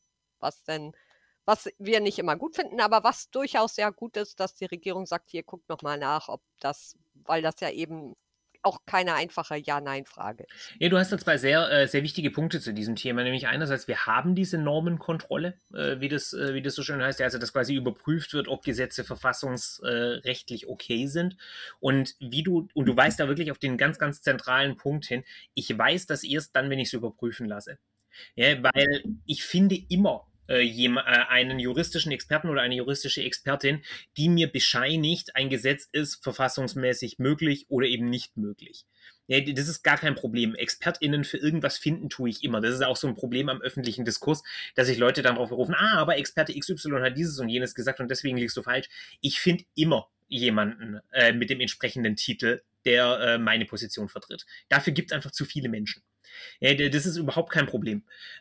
Was wir nicht immer gut finden, aber was durchaus sehr gut ist, dass die Regierung sagt, hier guckt nochmal nach, ob das, weil das ja eben auch keine einfache Ja-Nein-Frage ist. Ja, du hast da zwei sehr wichtige Punkte zu diesem Thema, nämlich einerseits, wir haben diese Normenkontrolle, wie das so schön heißt, also dass quasi überprüft wird, ob Gesetze verfassungsrechtlich okay sind, und du weißt da wirklich auf den ganz, ganz zentralen Punkt hin, ich weiß das erst dann, wenn ich es überprüfen lasse. Ja, weil ich finde immer einen juristischen Experten oder eine juristische Expertin, die mir bescheinigt, ein Gesetz ist verfassungsmäßig möglich oder eben nicht möglich. Ja, das ist gar kein Problem. ExpertInnen für irgendwas finden tue ich immer. Das ist auch so ein Problem am öffentlichen Diskurs, dass sich Leute dann darauf berufen, aber Experte XY hat dieses und jenes gesagt und deswegen liegst du falsch. Ich finde immer jemanden mit dem entsprechenden Titel, der meine Position vertritt. Dafür gibt es einfach zu viele Menschen. Ja, das ist überhaupt kein Problem.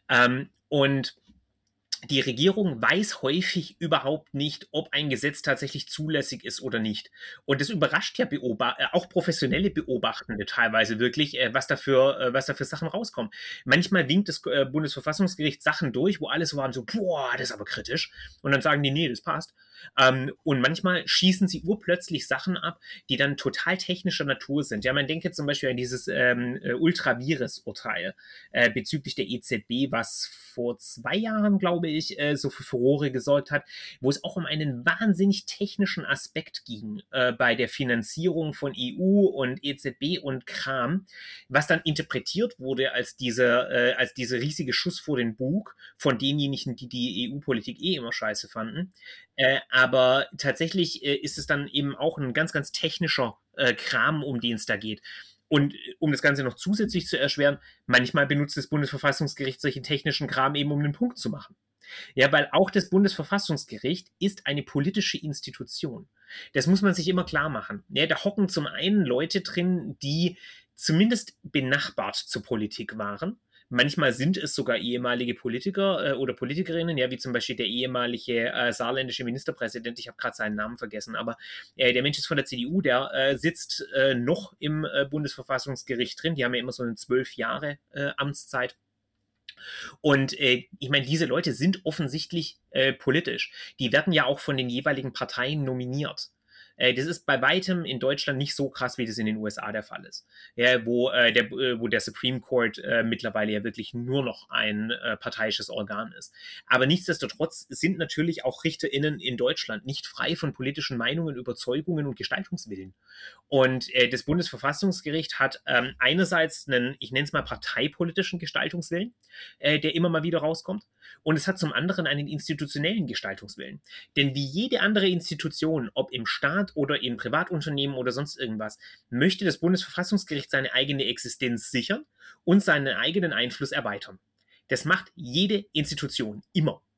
Und die Regierung weiß häufig überhaupt nicht, ob ein Gesetz tatsächlich zulässig ist oder nicht. Und das überrascht ja auch professionelle Beobachtende teilweise wirklich, was da für Sachen rauskommen. Manchmal winkt das Bundesverfassungsgericht Sachen durch, wo alle so waren, so, boah, das ist aber kritisch. Und dann sagen die, nee, das passt. Und manchmal schießen sie urplötzlich Sachen ab, die dann total technischer Natur sind. Ja, man denke zum Beispiel an dieses Ultravirus-Urteil bezüglich der EZB, was vor 2 Jahren, glaube ich, so für Furore gesorgt hat, wo es auch um einen wahnsinnig technischen Aspekt ging bei der Finanzierung von EU und EZB und Kram, was dann interpretiert wurde als diese riesige Schuss vor den Bug von denjenigen, die die EU-Politik immer scheiße fanden. Aber tatsächlich ist es dann eben auch ein ganz, ganz technischer Kram, um den es da geht. Und um das Ganze noch zusätzlich zu erschweren, manchmal benutzt das Bundesverfassungsgericht solche technischen Kram eben, um einen Punkt zu machen. Ja, weil auch das Bundesverfassungsgericht ist eine politische Institution. Das muss man sich immer klar machen. Ja, da hocken zum einen Leute drin, die zumindest benachbart zur Politik waren. Manchmal sind es sogar ehemalige Politiker oder Politikerinnen, ja, wie zum Beispiel der ehemalige saarländische Ministerpräsident, ich habe gerade seinen Namen vergessen, aber der Mensch ist von der CDU, der sitzt noch im Bundesverfassungsgericht drin. Die haben ja immer so eine 12 Jahre Amtszeit. Und ich meine, diese Leute sind offensichtlich politisch. Die werden ja auch von den jeweiligen Parteien nominiert. Das ist bei weitem in Deutschland nicht so krass, wie das in den USA der Fall ist. Ja, wo der Supreme Court mittlerweile ja wirklich nur noch ein parteiisches Organ ist. Aber nichtsdestotrotz sind natürlich auch RichterInnen in Deutschland nicht frei von politischen Meinungen, Überzeugungen und Gestaltungswillen. Und das Bundesverfassungsgericht hat einerseits einen, ich nenne es mal parteipolitischen Gestaltungswillen, der immer mal wieder rauskommt. Und es hat zum anderen einen institutionellen Gestaltungswillen. Denn wie jede andere Institution, ob im Staat oder in Privatunternehmen oder sonst irgendwas, möchte das Bundesverfassungsgericht seine eigene Existenz sichern und seinen eigenen Einfluss erweitern. Das macht jede Institution immer.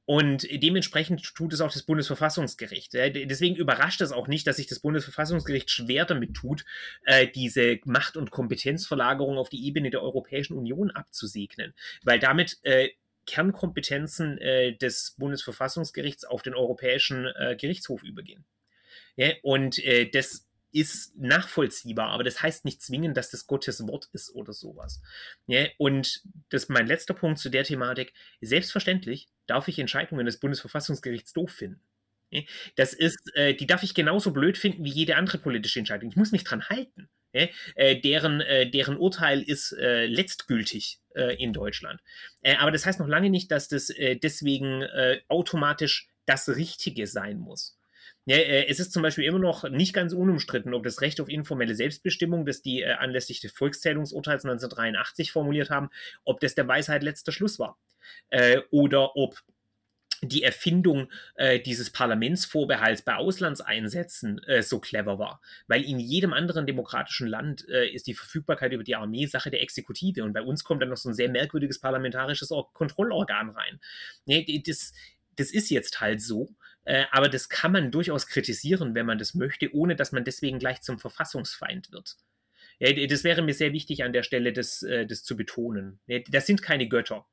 Und dementsprechend tut es auch das Bundesverfassungsgericht. Deswegen überrascht es auch nicht, dass sich das Bundesverfassungsgericht schwer damit tut, diese Macht- und Kompetenzverlagerung auf die Ebene der Europäischen Union abzusegnen. Weil damit Kernkompetenzen des Bundesverfassungsgerichts auf den Europäischen Gerichtshof übergehen. Ja, und das ist nachvollziehbar, aber das heißt nicht zwingend, dass das Gottes Wort ist oder sowas. Ja, und das ist mein letzter Punkt zu der Thematik. Selbstverständlich darf ich Entscheidungen des Bundesverfassungsgerichts doof finden. Ja, das ist, die darf ich genauso blöd finden wie jede andere politische Entscheidung. Ich muss mich dran halten. Ja, deren Urteil ist letztgültig in Deutschland. Aber das heißt noch lange nicht, dass das deswegen automatisch das Richtige sein muss. Ja, es ist zum Beispiel immer noch nicht ganz unumstritten, ob das Recht auf informelle Selbstbestimmung, das die anlässlich des Volkszählungsurteils 1983 formuliert haben, ob das der Weisheit letzter Schluss war. Oder ob die Erfindung dieses Parlamentsvorbehalts bei Auslandseinsätzen so clever war. Weil in jedem anderen demokratischen Land ist die Verfügbarkeit über die Armee Sache der Exekutive. Und bei uns kommt dann noch so ein sehr merkwürdiges parlamentarisches Kontrollorgan rein. Nee, das ist jetzt halt so. Aber das kann man durchaus kritisieren, wenn man das möchte, ohne dass man deswegen gleich zum Verfassungsfeind wird. Ja, das wäre mir sehr wichtig an der Stelle, das zu betonen. Ja, das sind keine Götter.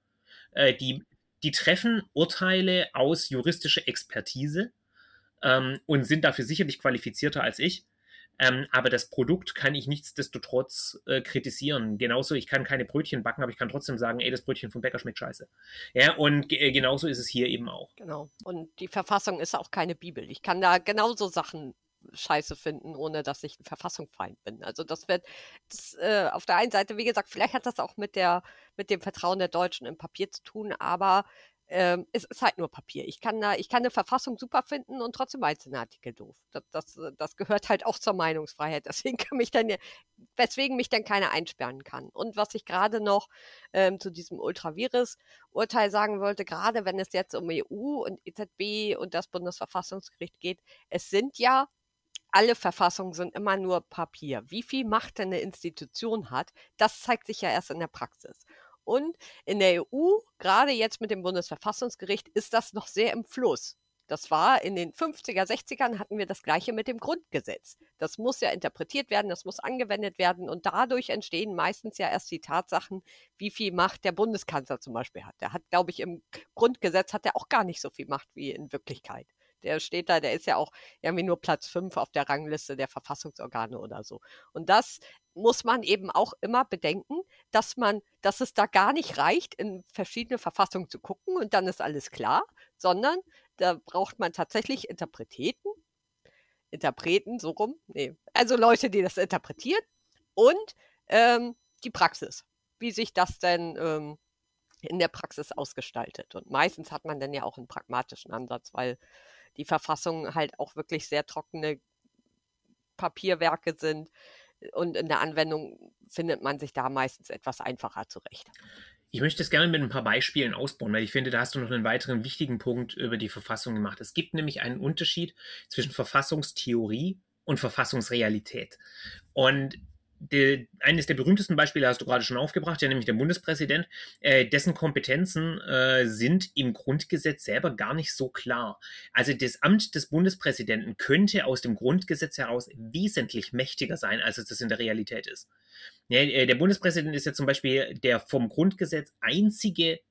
Die treffen Urteile aus juristischer Expertise und sind dafür sicherlich qualifizierter als ich. Aber das Produkt kann ich nichtsdestotrotz kritisieren. Genauso, ich kann keine Brötchen backen, aber ich kann trotzdem sagen, ey, das Brötchen vom Bäcker schmeckt scheiße. Ja, und genauso ist es hier eben auch. Genau. Und die Verfassung ist auch keine Bibel. Ich kann da genauso Sachen scheiße finden, ohne dass ich ein Verfassungsfeind bin. Also das wird auf der einen Seite, wie gesagt, vielleicht hat das auch mit dem Vertrauen der Deutschen im Papier zu tun, aber es ist halt nur Papier. Ich kann eine Verfassung super finden und trotzdem einzelne Artikel doof. Das gehört halt auch zur Meinungsfreiheit. Weswegen mich dann keiner einsperren kann. Und was ich gerade noch zu diesem Ultravirus-Urteil sagen wollte, gerade wenn es jetzt um EU und EZB und das Bundesverfassungsgericht geht, es sind ja alle Verfassungen sind immer nur Papier. Wie viel Macht denn eine Institution hat, das zeigt sich ja erst in der Praxis. Und in der EU, gerade jetzt mit dem Bundesverfassungsgericht, ist das noch sehr im Fluss. Das war in den 50er, 60ern hatten wir das Gleiche mit dem Grundgesetz. Das muss ja interpretiert werden, das muss angewendet werden und dadurch entstehen meistens ja erst die Tatsachen, wie viel Macht der Bundeskanzler zum Beispiel hat. Der hat, glaube ich, im Grundgesetz hat er auch gar nicht so viel Macht wie in Wirklichkeit. Der steht da, der ist ja auch irgendwie nur Platz 5 auf der Rangliste der Verfassungsorgane oder so. Und das muss man eben auch immer bedenken, dass es da gar nicht reicht, in verschiedene Verfassungen zu gucken und dann ist alles klar, sondern da braucht man tatsächlich Interpreten, so rum, nee, also Leute, die das interpretieren und die Praxis, wie sich das denn in der Praxis ausgestaltet. Und meistens hat man dann ja auch einen pragmatischen Ansatz, weil die Verfassungen halt auch wirklich sehr trockene Papierwerke sind und in der Anwendung findet man sich da meistens etwas einfacher zurecht. Ich möchte es gerne mit ein paar Beispielen ausbauen, weil ich finde, da hast du noch einen weiteren wichtigen Punkt über die Verfassung gemacht. Es gibt nämlich einen Unterschied zwischen Verfassungstheorie und Verfassungsrealität. Und eines der berühmtesten Beispiele hast du gerade schon aufgebracht, ja, nämlich der Bundespräsident. Dessen Kompetenzen sind im Grundgesetz selber gar nicht so klar. Also das Amt des Bundespräsidenten könnte aus dem Grundgesetz heraus wesentlich mächtiger sein, als es das in der Realität ist. Ja, der Bundespräsident ist ja zum Beispiel der vom Grundgesetz einzige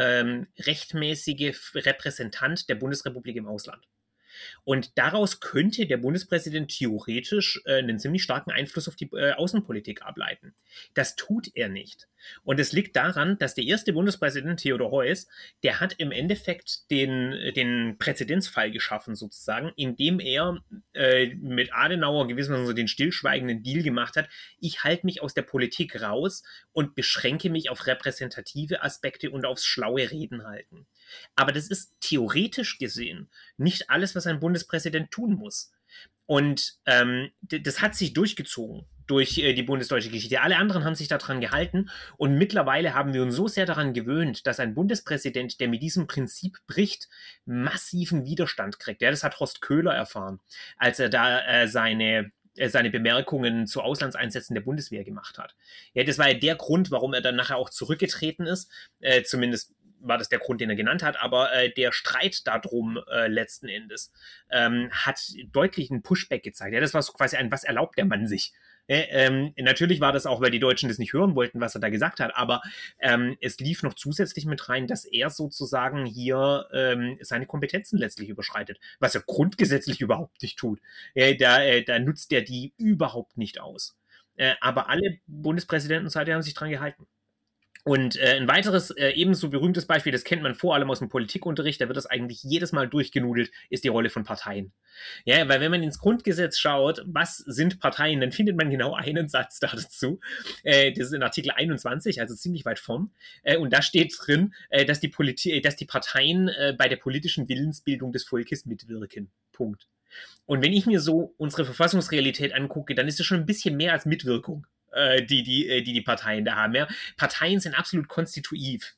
rechtmäßige Repräsentant der Bundesrepublik im Ausland. Und daraus könnte der Bundespräsident theoretisch einen ziemlich starken Einfluss auf die Außenpolitik ableiten. Das tut er nicht. Und es liegt daran, dass der erste Bundespräsident Theodor Heuss, der hat im Endeffekt den Präzedenzfall geschaffen sozusagen, indem er mit Adenauer gewissermaßen so den stillschweigenden Deal gemacht hat, ich halte mich aus der Politik raus und beschränke mich auf repräsentative Aspekte und aufs schlaue Reden halten. Aber das ist theoretisch gesehen nicht alles, was ein Bundespräsident tun muss. Und das hat sich durchgezogen durch die bundesdeutsche Geschichte. Alle anderen haben sich daran gehalten und mittlerweile haben wir uns so sehr daran gewöhnt, dass ein Bundespräsident, der mit diesem Prinzip bricht, massiven Widerstand kriegt. Ja, das hat Horst Köhler erfahren, als er da seine Bemerkungen zu Auslandseinsätzen der Bundeswehr gemacht hat. Ja, das war ja der Grund, warum er dann nachher auch zurückgetreten ist, zumindest war das der Grund, den er genannt hat, aber der Streit darum letzten Endes hat deutlich einen Pushback gezeigt. Ja, das war so quasi was erlaubt der Mann sich? Natürlich war das auch, weil die Deutschen das nicht hören wollten, was er da gesagt hat, aber es lief noch zusätzlich mit rein, dass er sozusagen hier seine Kompetenzen letztlich überschreitet, was er grundgesetzlich überhaupt nicht tut. Da nutzt er die überhaupt nicht aus. Aber alle Bundespräsidenten seither haben sich dran gehalten. Und ein weiteres ebenso berühmtes Beispiel, das kennt man vor allem aus dem Politikunterricht, da wird das eigentlich jedes Mal durchgenudelt, ist die Rolle von Parteien. Ja, weil wenn man ins Grundgesetz schaut, was sind Parteien, dann findet man genau einen Satz dazu. Das ist in Artikel 21, also ziemlich weit vorn. Und da steht drin, dass die Parteien bei der politischen Willensbildung des Volkes mitwirken. Punkt. Und wenn ich mir so unsere Verfassungsrealität angucke, dann ist es schon ein bisschen mehr als Mitwirkung, die Parteien da haben. Ja? Parteien sind absolut konstitutiv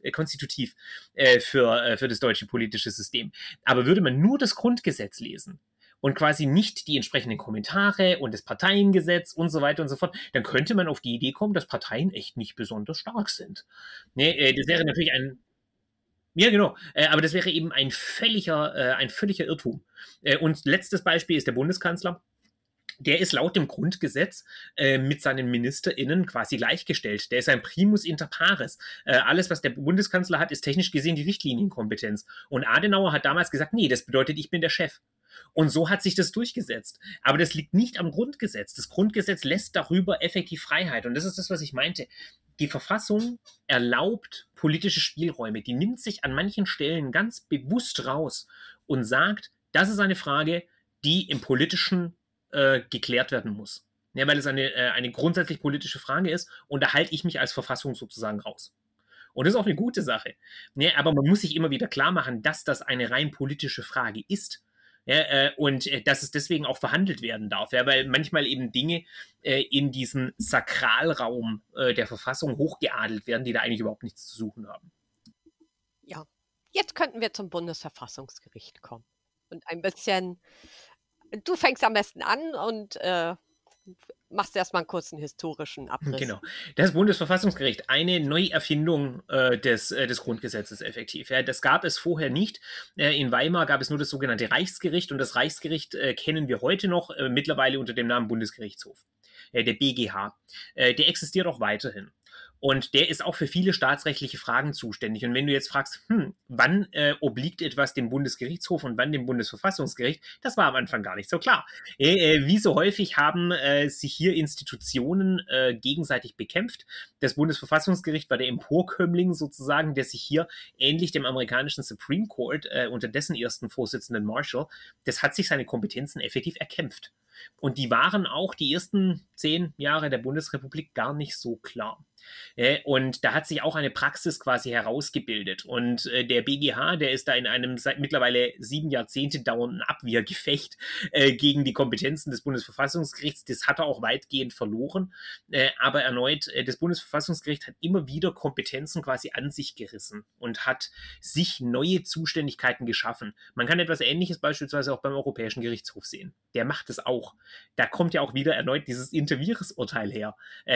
für das deutsche politische System. Aber würde man nur das Grundgesetz lesen und quasi nicht die entsprechenden Kommentare und das Parteiengesetz und so weiter und so fort, dann könnte man auf die Idee kommen, dass Parteien echt nicht besonders stark sind. Ne, das wäre natürlich ja, genau. Aber das wäre eben ein völliger Irrtum. Und letztes Beispiel ist der Bundeskanzler. Der ist laut dem Grundgesetz mit seinen MinisterInnen quasi gleichgestellt. Der ist ein Primus inter pares. Alles, was der Bundeskanzler hat, ist technisch gesehen die Richtlinienkompetenz. Und Adenauer hat damals gesagt, nee, das bedeutet, ich bin der Chef. Und so hat sich das durchgesetzt. Aber das liegt nicht am Grundgesetz. Das Grundgesetz lässt darüber effektiv Freiheit. Und das ist das, was ich meinte. Die Verfassung erlaubt politische Spielräume. Die nimmt sich an manchen Stellen ganz bewusst raus und sagt, das ist eine Frage, die im Politischen geklärt werden muss. Ja, weil es eine grundsätzlich politische Frage ist und da halte ich mich als Verfassung sozusagen raus. Und das ist auch eine gute Sache. Ja, aber man muss sich immer wieder klar machen, dass das eine rein politische Frage ist. Ja, und dass es deswegen auch verhandelt werden darf, ja, weil manchmal eben Dinge in diesen Sakralraum der Verfassung hochgeadelt werden, die da eigentlich überhaupt nichts zu suchen haben. Ja, jetzt könnten wir zum Bundesverfassungsgericht kommen und ein bisschen, du fängst am besten an und machst erstmal einen kurzen historischen Abriss. Genau. Das Bundesverfassungsgericht, eine Neuerfindung des Grundgesetzes effektiv. Ja, das gab es vorher nicht. In Weimar gab es nur das sogenannte Reichsgericht und das Reichsgericht kennen wir heute noch mittlerweile unter dem Namen Bundesgerichtshof. Der BGH. Der existiert auch weiterhin. Und der ist auch für viele staatsrechtliche Fragen zuständig. Und wenn du jetzt fragst, wann obliegt etwas dem Bundesgerichtshof und wann dem Bundesverfassungsgericht, das war am Anfang gar nicht so klar. Wie so häufig haben sich hier Institutionen gegenseitig bekämpft. Das Bundesverfassungsgericht war der Emporkömmling sozusagen, der sich hier ähnlich dem amerikanischen Supreme Court unter dessen ersten Vorsitzenden Marshall, das hat sich seine Kompetenzen effektiv erkämpft. Und die waren auch die ersten 10 Jahre der Bundesrepublik gar nicht so klar. Und da hat sich auch eine Praxis quasi herausgebildet. Und der BGH, der ist da in einem seit mittlerweile 7 Jahrzehnte dauernden Abwehrgefecht gegen die Kompetenzen des Bundesverfassungsgerichts. Das hat er auch weitgehend verloren. Aber erneut, das Bundesverfassungsgericht hat immer wieder Kompetenzen quasi an sich gerissen und hat sich neue Zuständigkeiten geschaffen. Man kann etwas Ähnliches beispielsweise auch beim Europäischen Gerichtshof sehen. Der macht es auch. Da kommt ja auch wieder erneut dieses Ultravirus-Urteil her,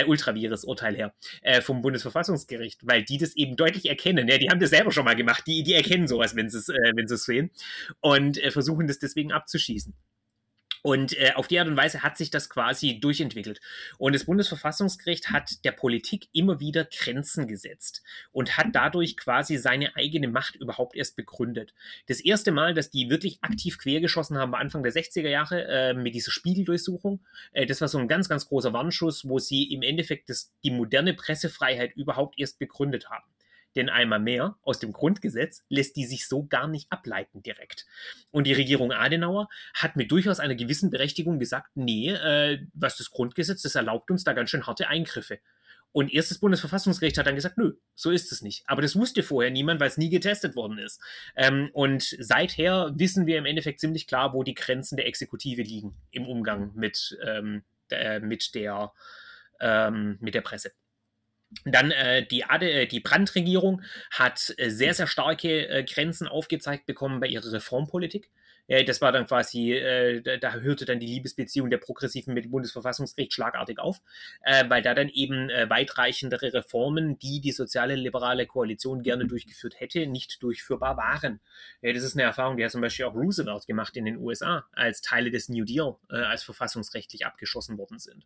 vom Bundesverfassungsgericht, weil die das eben deutlich erkennen. Ja, die haben das selber schon mal gemacht. Die erkennen sowas, wenn sie es sehen und versuchen das deswegen abzuschießen. Und auf die Art und Weise hat sich das quasi durchentwickelt. Und das Bundesverfassungsgericht hat der Politik immer wieder Grenzen gesetzt und hat dadurch quasi seine eigene Macht überhaupt erst begründet. Das erste Mal, dass die wirklich aktiv quergeschossen haben, war Anfang der 60er Jahre mit dieser Spiegeldurchsuchung. Das war so ein ganz, ganz großer Warnschuss, wo sie im Endeffekt die moderne Pressefreiheit überhaupt erst begründet haben. Denn einmal mehr, aus dem Grundgesetz lässt die sich so gar nicht ableiten direkt. Und die Regierung Adenauer hat mit durchaus einer gewissen Berechtigung gesagt, nee, was das Grundgesetz, das erlaubt uns da ganz schön harte Eingriffe. Und erst das Bundesverfassungsgericht hat dann gesagt, nö, so ist es nicht. Aber das wusste vorher niemand, weil es nie getestet worden ist. Und seither wissen wir im Endeffekt ziemlich klar, wo die Grenzen der Exekutive liegen im Umgang mit der Presse. Dann die Brandt-Regierung hat sehr, sehr starke Grenzen aufgezeigt bekommen bei ihrer Reformpolitik. Das war dann quasi, da hörte dann die Liebesbeziehung der Progressiven mit dem Bundesverfassungsgericht schlagartig auf, weil da dann eben weitreichendere Reformen, die die soziale liberale Koalition gerne durchgeführt hätte, nicht durchführbar waren. Das ist eine Erfahrung, die hat zum Beispiel auch Roosevelt gemacht in den USA, als Teile des New Deal als verfassungsrechtlich abgeschossen worden sind.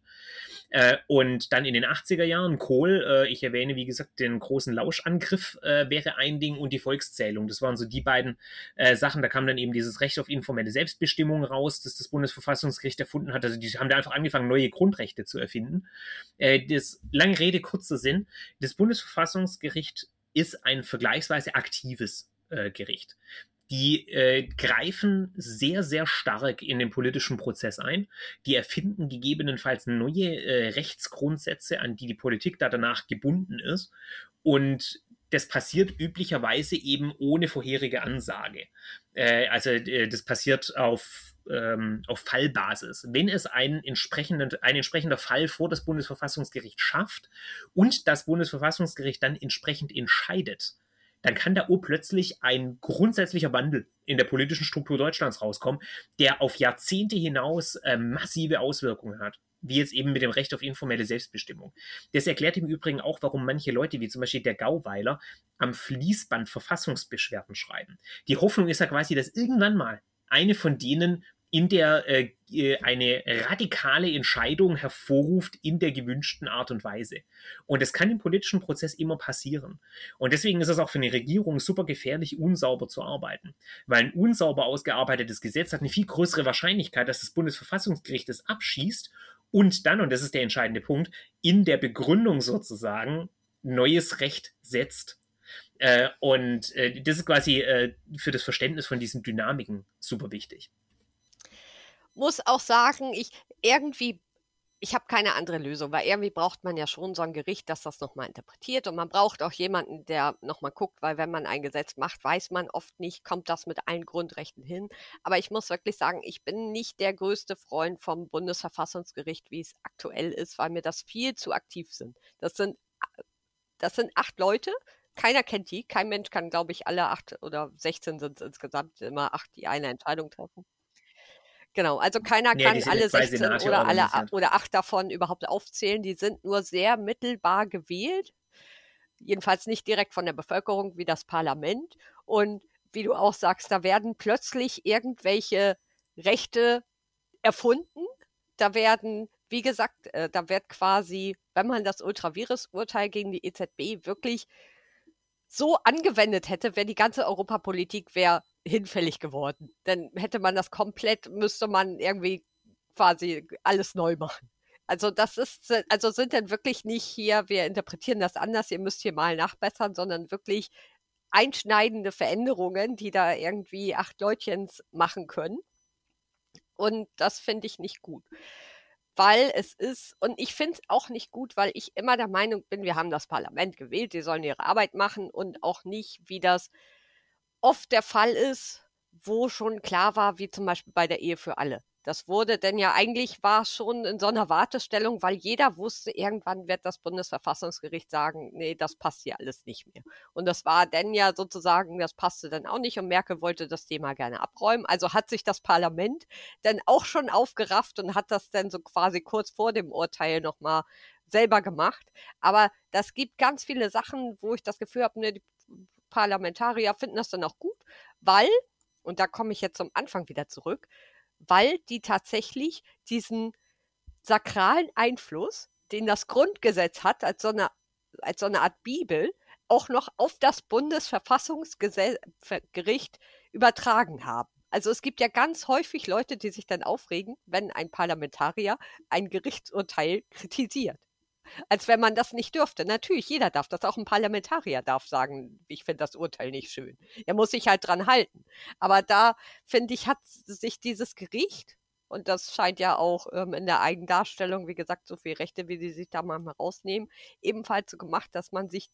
Und dann in den 80er Jahren Kohl, ich erwähne wie gesagt den großen Lauschangriff, wäre ein Ding, und die Volkszählung. Das waren so die beiden Sachen. Da kam dann eben dieses Recht auf informelle Selbstbestimmung raus, das das Bundesverfassungsgericht erfunden hat. Also die haben da einfach angefangen, neue Grundrechte zu erfinden. Das lange Rede, kurzer Sinn. Das Bundesverfassungsgericht ist ein vergleichsweise aktives Gericht. Die greifen sehr, sehr stark in den politischen Prozess ein. Die erfinden gegebenenfalls neue Rechtsgrundsätze, an die die Politik da danach gebunden ist. Und das passiert üblicherweise eben ohne vorherige Ansage. Das passiert auf Fallbasis. Wenn es ein entsprechender Fall vor das Bundesverfassungsgericht schafft und das Bundesverfassungsgericht dann entsprechend entscheidet, dann kann da plötzlich ein grundsätzlicher Wandel in der politischen Struktur Deutschlands rauskommen, der auf Jahrzehnte hinaus massive Auswirkungen hat, wie jetzt eben mit dem Recht auf informelle Selbstbestimmung. Das erklärt im Übrigen auch, warum manche Leute, wie zum Beispiel der Gauweiler, am Fließband Verfassungsbeschwerden schreiben. Die Hoffnung ist ja quasi, dass irgendwann mal eine von denen in der eine radikale Entscheidung hervorruft in der gewünschten Art und Weise. Und das kann im politischen Prozess immer passieren. Und deswegen ist es auch für eine Regierung super gefährlich, unsauber zu arbeiten. Weil ein unsauber ausgearbeitetes Gesetz hat eine viel größere Wahrscheinlichkeit, dass das Bundesverfassungsgericht es abschießt und dann, und das ist der entscheidende Punkt, in der Begründung sozusagen neues Recht setzt. Das ist quasi für das Verständnis von diesen Dynamiken super wichtig. Muss auch sagen, ich habe keine andere Lösung, weil irgendwie braucht man ja schon so ein Gericht, das das nochmal interpretiert, und man braucht auch jemanden, der nochmal guckt, weil wenn man ein Gesetz macht, weiß man oft nicht, kommt das mit allen Grundrechten hin. Aber ich muss wirklich sagen, ich bin nicht der größte Freund vom Bundesverfassungsgericht, wie es aktuell ist, weil mir das viel zu aktiv sind. Das sind 8 Leute. Keiner kennt die. Kein Mensch kann, glaube ich, alle 8 oder 16 sind es insgesamt, immer 8, die eine Entscheidung treffen. Genau, also keiner Ja, die kann sind in alle 2 16 Senate oder organisiert. 8 davon überhaupt aufzählen. Die sind nur sehr mittelbar gewählt, jedenfalls nicht direkt von der Bevölkerung wie das Parlament. Und wie du auch sagst, da werden plötzlich irgendwelche Rechte erfunden. Da werden, wie gesagt, da wird quasi, wenn man das Ultravirus-Urteil gegen die EZB wirklich so angewendet hätte, wäre die ganze Europapolitik hinfällig geworden. Dann hätte man das komplett, müsste man irgendwie quasi alles neu machen. Also also sind dann wirklich nicht hier, wir interpretieren das anders, ihr müsst hier mal nachbessern, sondern wirklich einschneidende Veränderungen, die da irgendwie 8 Leutchens machen können. Und das finde ich nicht gut. Und ich finde es auch nicht gut, weil ich immer der Meinung bin, wir haben das Parlament gewählt, die sollen ihre Arbeit machen, und auch nicht, wie das oft der Fall ist, wo schon klar war, wie zum Beispiel bei der Ehe für alle. Das wurde denn ja eigentlich, war schon in so einer Wartestellung, weil jeder wusste, irgendwann wird das Bundesverfassungsgericht sagen, nee, das passt hier alles nicht mehr. Und das war dann ja sozusagen, das passte dann auch nicht, und Merkel wollte das Thema gerne abräumen. Also hat sich das Parlament dann auch schon aufgerafft und hat das dann so quasi kurz vor dem Urteil nochmal selber gemacht. Aber das gibt ganz viele Sachen, wo ich das Gefühl habe, ne, die Parlamentarier finden das dann auch gut, weil, und da komme ich jetzt zum Anfang wieder zurück, weil die tatsächlich diesen sakralen Einfluss, den das Grundgesetz hat, als so eine Art Bibel, auch noch auf das Bundesverfassungsgericht übertragen haben. Also es gibt ja ganz häufig Leute, die sich dann aufregen, wenn ein Parlamentarier ein Gerichtsurteil kritisiert. Als wenn man das nicht dürfte. Natürlich, jeder darf das. Auch ein Parlamentarier darf sagen, ich finde das Urteil nicht schön. Er muss sich halt dran halten. Aber da, finde ich, hat sich dieses Gericht, und das scheint ja auch in der Eigendarstellung, wie gesagt, so viele Rechte, wie sie sich da manchmal rausnehmen, ebenfalls so gemacht, dass man sich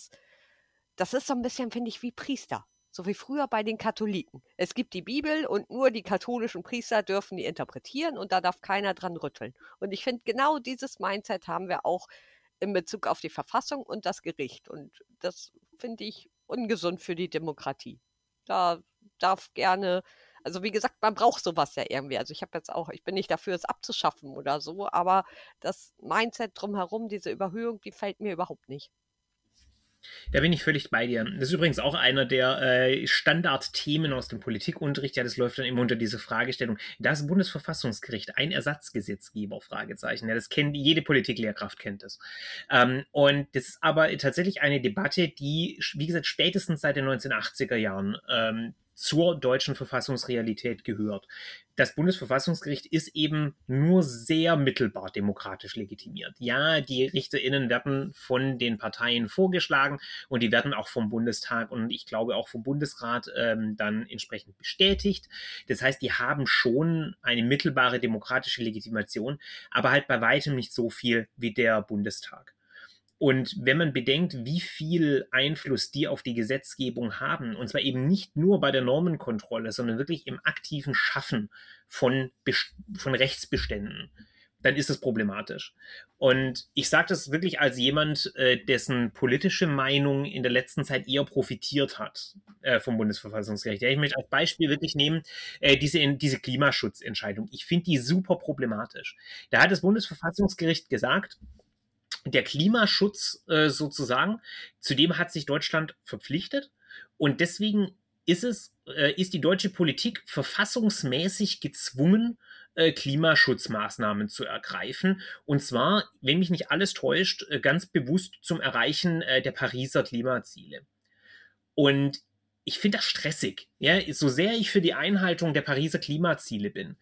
das ist so ein bisschen, finde ich, wie Priester. So wie früher bei den Katholiken. Es gibt die Bibel und nur die katholischen Priester dürfen die interpretieren, und da darf keiner dran rütteln. Und ich finde, genau dieses Mindset haben wir auch in Bezug auf die Verfassung und das Gericht. Und das finde ich ungesund für die Demokratie. Da darf gerne, also wie gesagt, man braucht sowas ja irgendwie. Also ich bin nicht dafür, es abzuschaffen oder so, aber das Mindset drumherum, diese Überhöhung, die fällt mir überhaupt nicht. Da bin ich völlig bei dir. Das ist übrigens auch einer der Standardthemen aus dem Politikunterricht. Ja, das läuft dann immer unter diese Fragestellung. Das Bundesverfassungsgericht, ein Ersatzgesetzgeber? Fragezeichen. Ja, das kennt jede Politiklehrkraft kennt das. Und das ist aber tatsächlich eine Debatte, die, wie gesagt, spätestens seit den 1980er Jahren zur deutschen Verfassungsrealität gehört. Das Bundesverfassungsgericht ist eben nur sehr mittelbar demokratisch legitimiert. Ja, die RichterInnen werden von den Parteien vorgeschlagen und die werden auch vom Bundestag und ich glaube auch vom Bundesrat dann entsprechend bestätigt. Das heißt, die haben schon eine mittelbare demokratische Legitimation, aber halt bei weitem nicht so viel wie der Bundestag. Und wenn man bedenkt, wie viel Einfluss die auf die Gesetzgebung haben, und zwar eben nicht nur bei der Normenkontrolle, sondern wirklich im aktiven Schaffen von Rechtsbeständen, dann ist es problematisch. Und ich sage das wirklich als jemand, dessen politische Meinung in der letzten Zeit eher profitiert hat vom Bundesverfassungsgericht. Ja, ich möchte als Beispiel wirklich nehmen, diese Klimaschutzentscheidung. Ich finde die super problematisch. Da hat das Bundesverfassungsgericht gesagt, der Klimaschutz sozusagen, zu dem hat sich Deutschland verpflichtet und deswegen ist die deutsche Politik verfassungsmäßig gezwungen, Klimaschutzmaßnahmen zu ergreifen. Und zwar, wenn mich nicht alles täuscht, ganz bewusst zum Erreichen der Pariser Klimaziele. Und ich finde das stressig. Ja? So sehr ich für die Einhaltung der Pariser Klimaziele bin,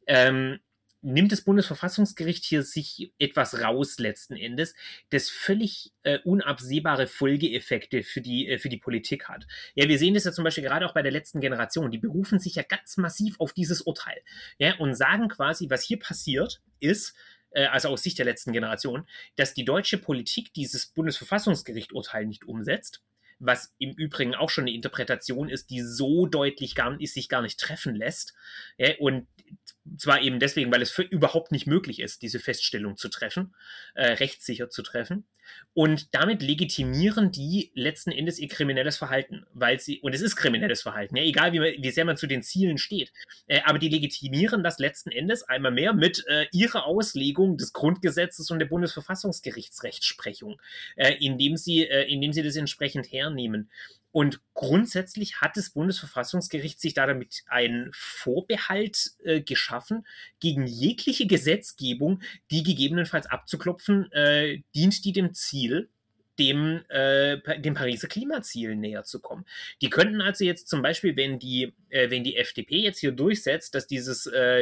nimmt das Bundesverfassungsgericht hier sich etwas raus letzten Endes, das völlig unabsehbare Folgeeffekte für die Politik hat. Ja, wir sehen das ja zum Beispiel gerade auch bei der letzten Generation. Die berufen sich ja ganz massiv auf dieses Urteil, ja, und sagen quasi, was hier passiert ist, also aus Sicht der letzten Generation, dass die deutsche Politik dieses Bundesverfassungsgericht-Urteil nicht umsetzt, was im Übrigen auch schon eine Interpretation ist, die so deutlich sich gar nicht treffen lässt. Ja, und zwar eben deswegen, weil es überhaupt nicht möglich ist, diese Feststellung zu treffen, rechtssicher zu treffen. Und damit legitimieren die letzten Endes ihr kriminelles Verhalten, und es ist kriminelles Verhalten, ja, egal wie sehr man zu den Zielen steht, aber die legitimieren das letzten Endes einmal mehr mit ihrer Auslegung des Grundgesetzes und der Bundesverfassungsgerichtsrechtsprechung, indem sie das entsprechend hernehmen. Und grundsätzlich hat das Bundesverfassungsgericht sich damit einen Vorbehalt geschaffen gegen jegliche Gesetzgebung, die gegebenenfalls abzuklopfen, dient die dem Ziel, dem Pariser Klimaziel näher zu kommen. Die könnten also jetzt zum Beispiel, wenn die FDP jetzt hier durchsetzt, dass dieses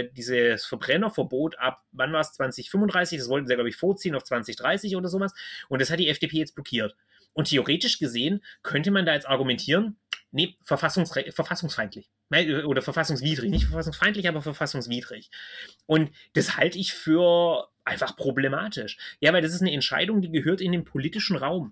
Verbrennerverbot ab, wann war es, 2035, das wollten sie, glaube ich, vorziehen auf 2030 oder sowas, und das hat die FDP jetzt blockiert. Und theoretisch gesehen könnte man da jetzt argumentieren, nee, verfassungsfeindlich. Oder verfassungswidrig. Nicht verfassungsfeindlich, aber verfassungswidrig. Und das halte ich für einfach problematisch. Ja, weil das ist eine Entscheidung, die gehört in den politischen Raum.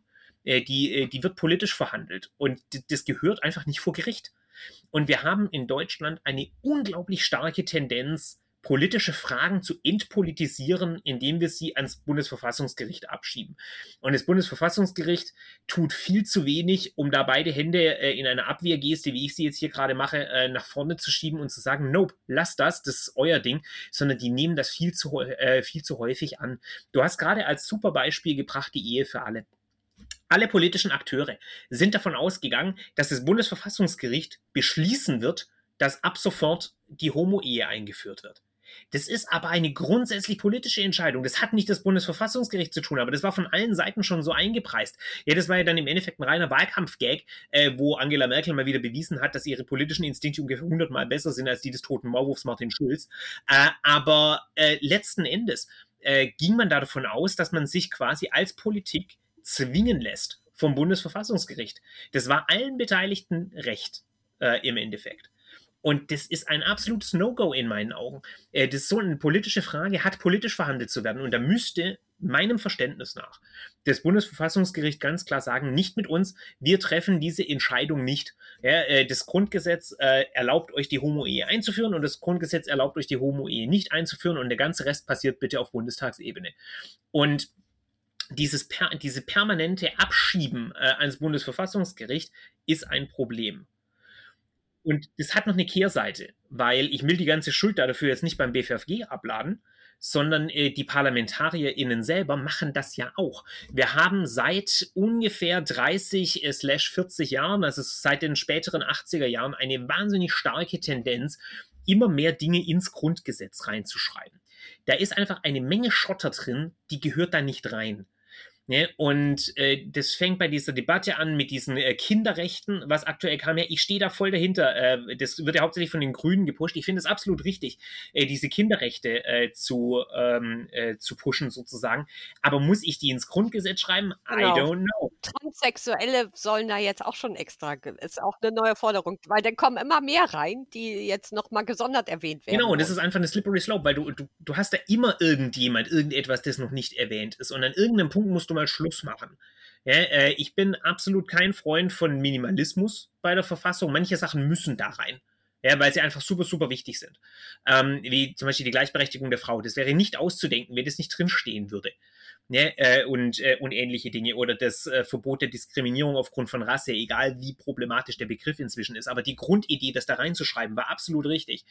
Die wird politisch verhandelt. Und das gehört einfach nicht vor Gericht. Und wir haben in Deutschland eine unglaublich starke Tendenz, politische Fragen zu entpolitisieren, indem wir sie ans Bundesverfassungsgericht abschieben. Und das Bundesverfassungsgericht tut viel zu wenig, um da beide Hände in einer Abwehrgeste, wie ich sie jetzt hier gerade mache, nach vorne zu schieben und zu sagen, nope, lasst das ist euer Ding, sondern die nehmen das viel zu häufig an. Du hast gerade als super Beispiel gebracht die Ehe für alle. Alle politischen Akteure sind davon ausgegangen, dass das Bundesverfassungsgericht beschließen wird, dass ab sofort die Homo-Ehe eingeführt wird. Das ist aber eine grundsätzlich politische Entscheidung. Das hat nicht das Bundesverfassungsgericht zu tun, aber das war von allen Seiten schon so eingepreist. Ja, das war ja dann im Endeffekt ein reiner Wahlkampf-Gag, wo Angela Merkel mal wieder bewiesen hat, dass ihre politischen Instinkte ungefähr 100-mal besser sind als die des toten Maulwurfs Martin Schulz. Aber letzten Endes ging man da davon aus, dass man sich quasi als Politik zwingen lässt vom Bundesverfassungsgericht. Das war allen Beteiligten recht im Endeffekt. Und das ist ein absolutes No-Go in meinen Augen. Das ist so eine politische Frage, hat politisch verhandelt zu werden. Und da müsste meinem Verständnis nach das Bundesverfassungsgericht ganz klar sagen, nicht mit uns, wir treffen diese Entscheidung nicht. Ja, das Grundgesetz erlaubt euch die Homo-Ehe einzuführen und das Grundgesetz erlaubt euch die Homo-Ehe nicht einzuführen und der ganze Rest passiert bitte auf Bundestagsebene. Und diese permanente Abschieben ans Bundesverfassungsgericht ist ein Problem. Und das hat noch eine Kehrseite, weil ich will die ganze Schuld dafür jetzt nicht beim BFFG abladen, sondern die ParlamentarierInnen selber machen das ja auch. Wir haben seit ungefähr 30/40 Jahren, also seit den späteren 80er Jahren, eine wahnsinnig starke Tendenz, immer mehr Dinge ins Grundgesetz reinzuschreiben. Da ist einfach eine Menge Schotter drin, die gehört da nicht rein. Ne? Und das fängt bei dieser Debatte an mit diesen Kinderrechten, was aktuell kam. Ja, ich stehe da voll dahinter. Das wird ja hauptsächlich von den Grünen gepusht. Ich finde es absolut richtig, diese Kinderrechte zu pushen sozusagen. Aber muss ich die ins Grundgesetz schreiben? Genau. I don't know. Transsexuelle sollen da jetzt auch schon extra, ist auch eine neue Forderung, weil dann kommen immer mehr rein, die jetzt nochmal gesondert erwähnt werden. Genau, und das ist einfach eine slippery slope, weil du hast da immer irgendetwas, das noch nicht erwähnt ist. Und an irgendeinem Punkt musst du mal Schluss machen. Ja, ich bin absolut kein Freund von Minimalismus bei der Verfassung. Manche Sachen müssen da rein. Ja, weil sie einfach super, super wichtig sind. Wie zum Beispiel die Gleichberechtigung der Frau. Das wäre nicht auszudenken, wenn das nicht drinstehen würde. Ne? Und ähnliche Dinge. Oder das Verbot der Diskriminierung aufgrund von Rasse, egal wie problematisch der Begriff inzwischen ist. Aber die Grundidee, das da reinzuschreiben, war absolut richtig.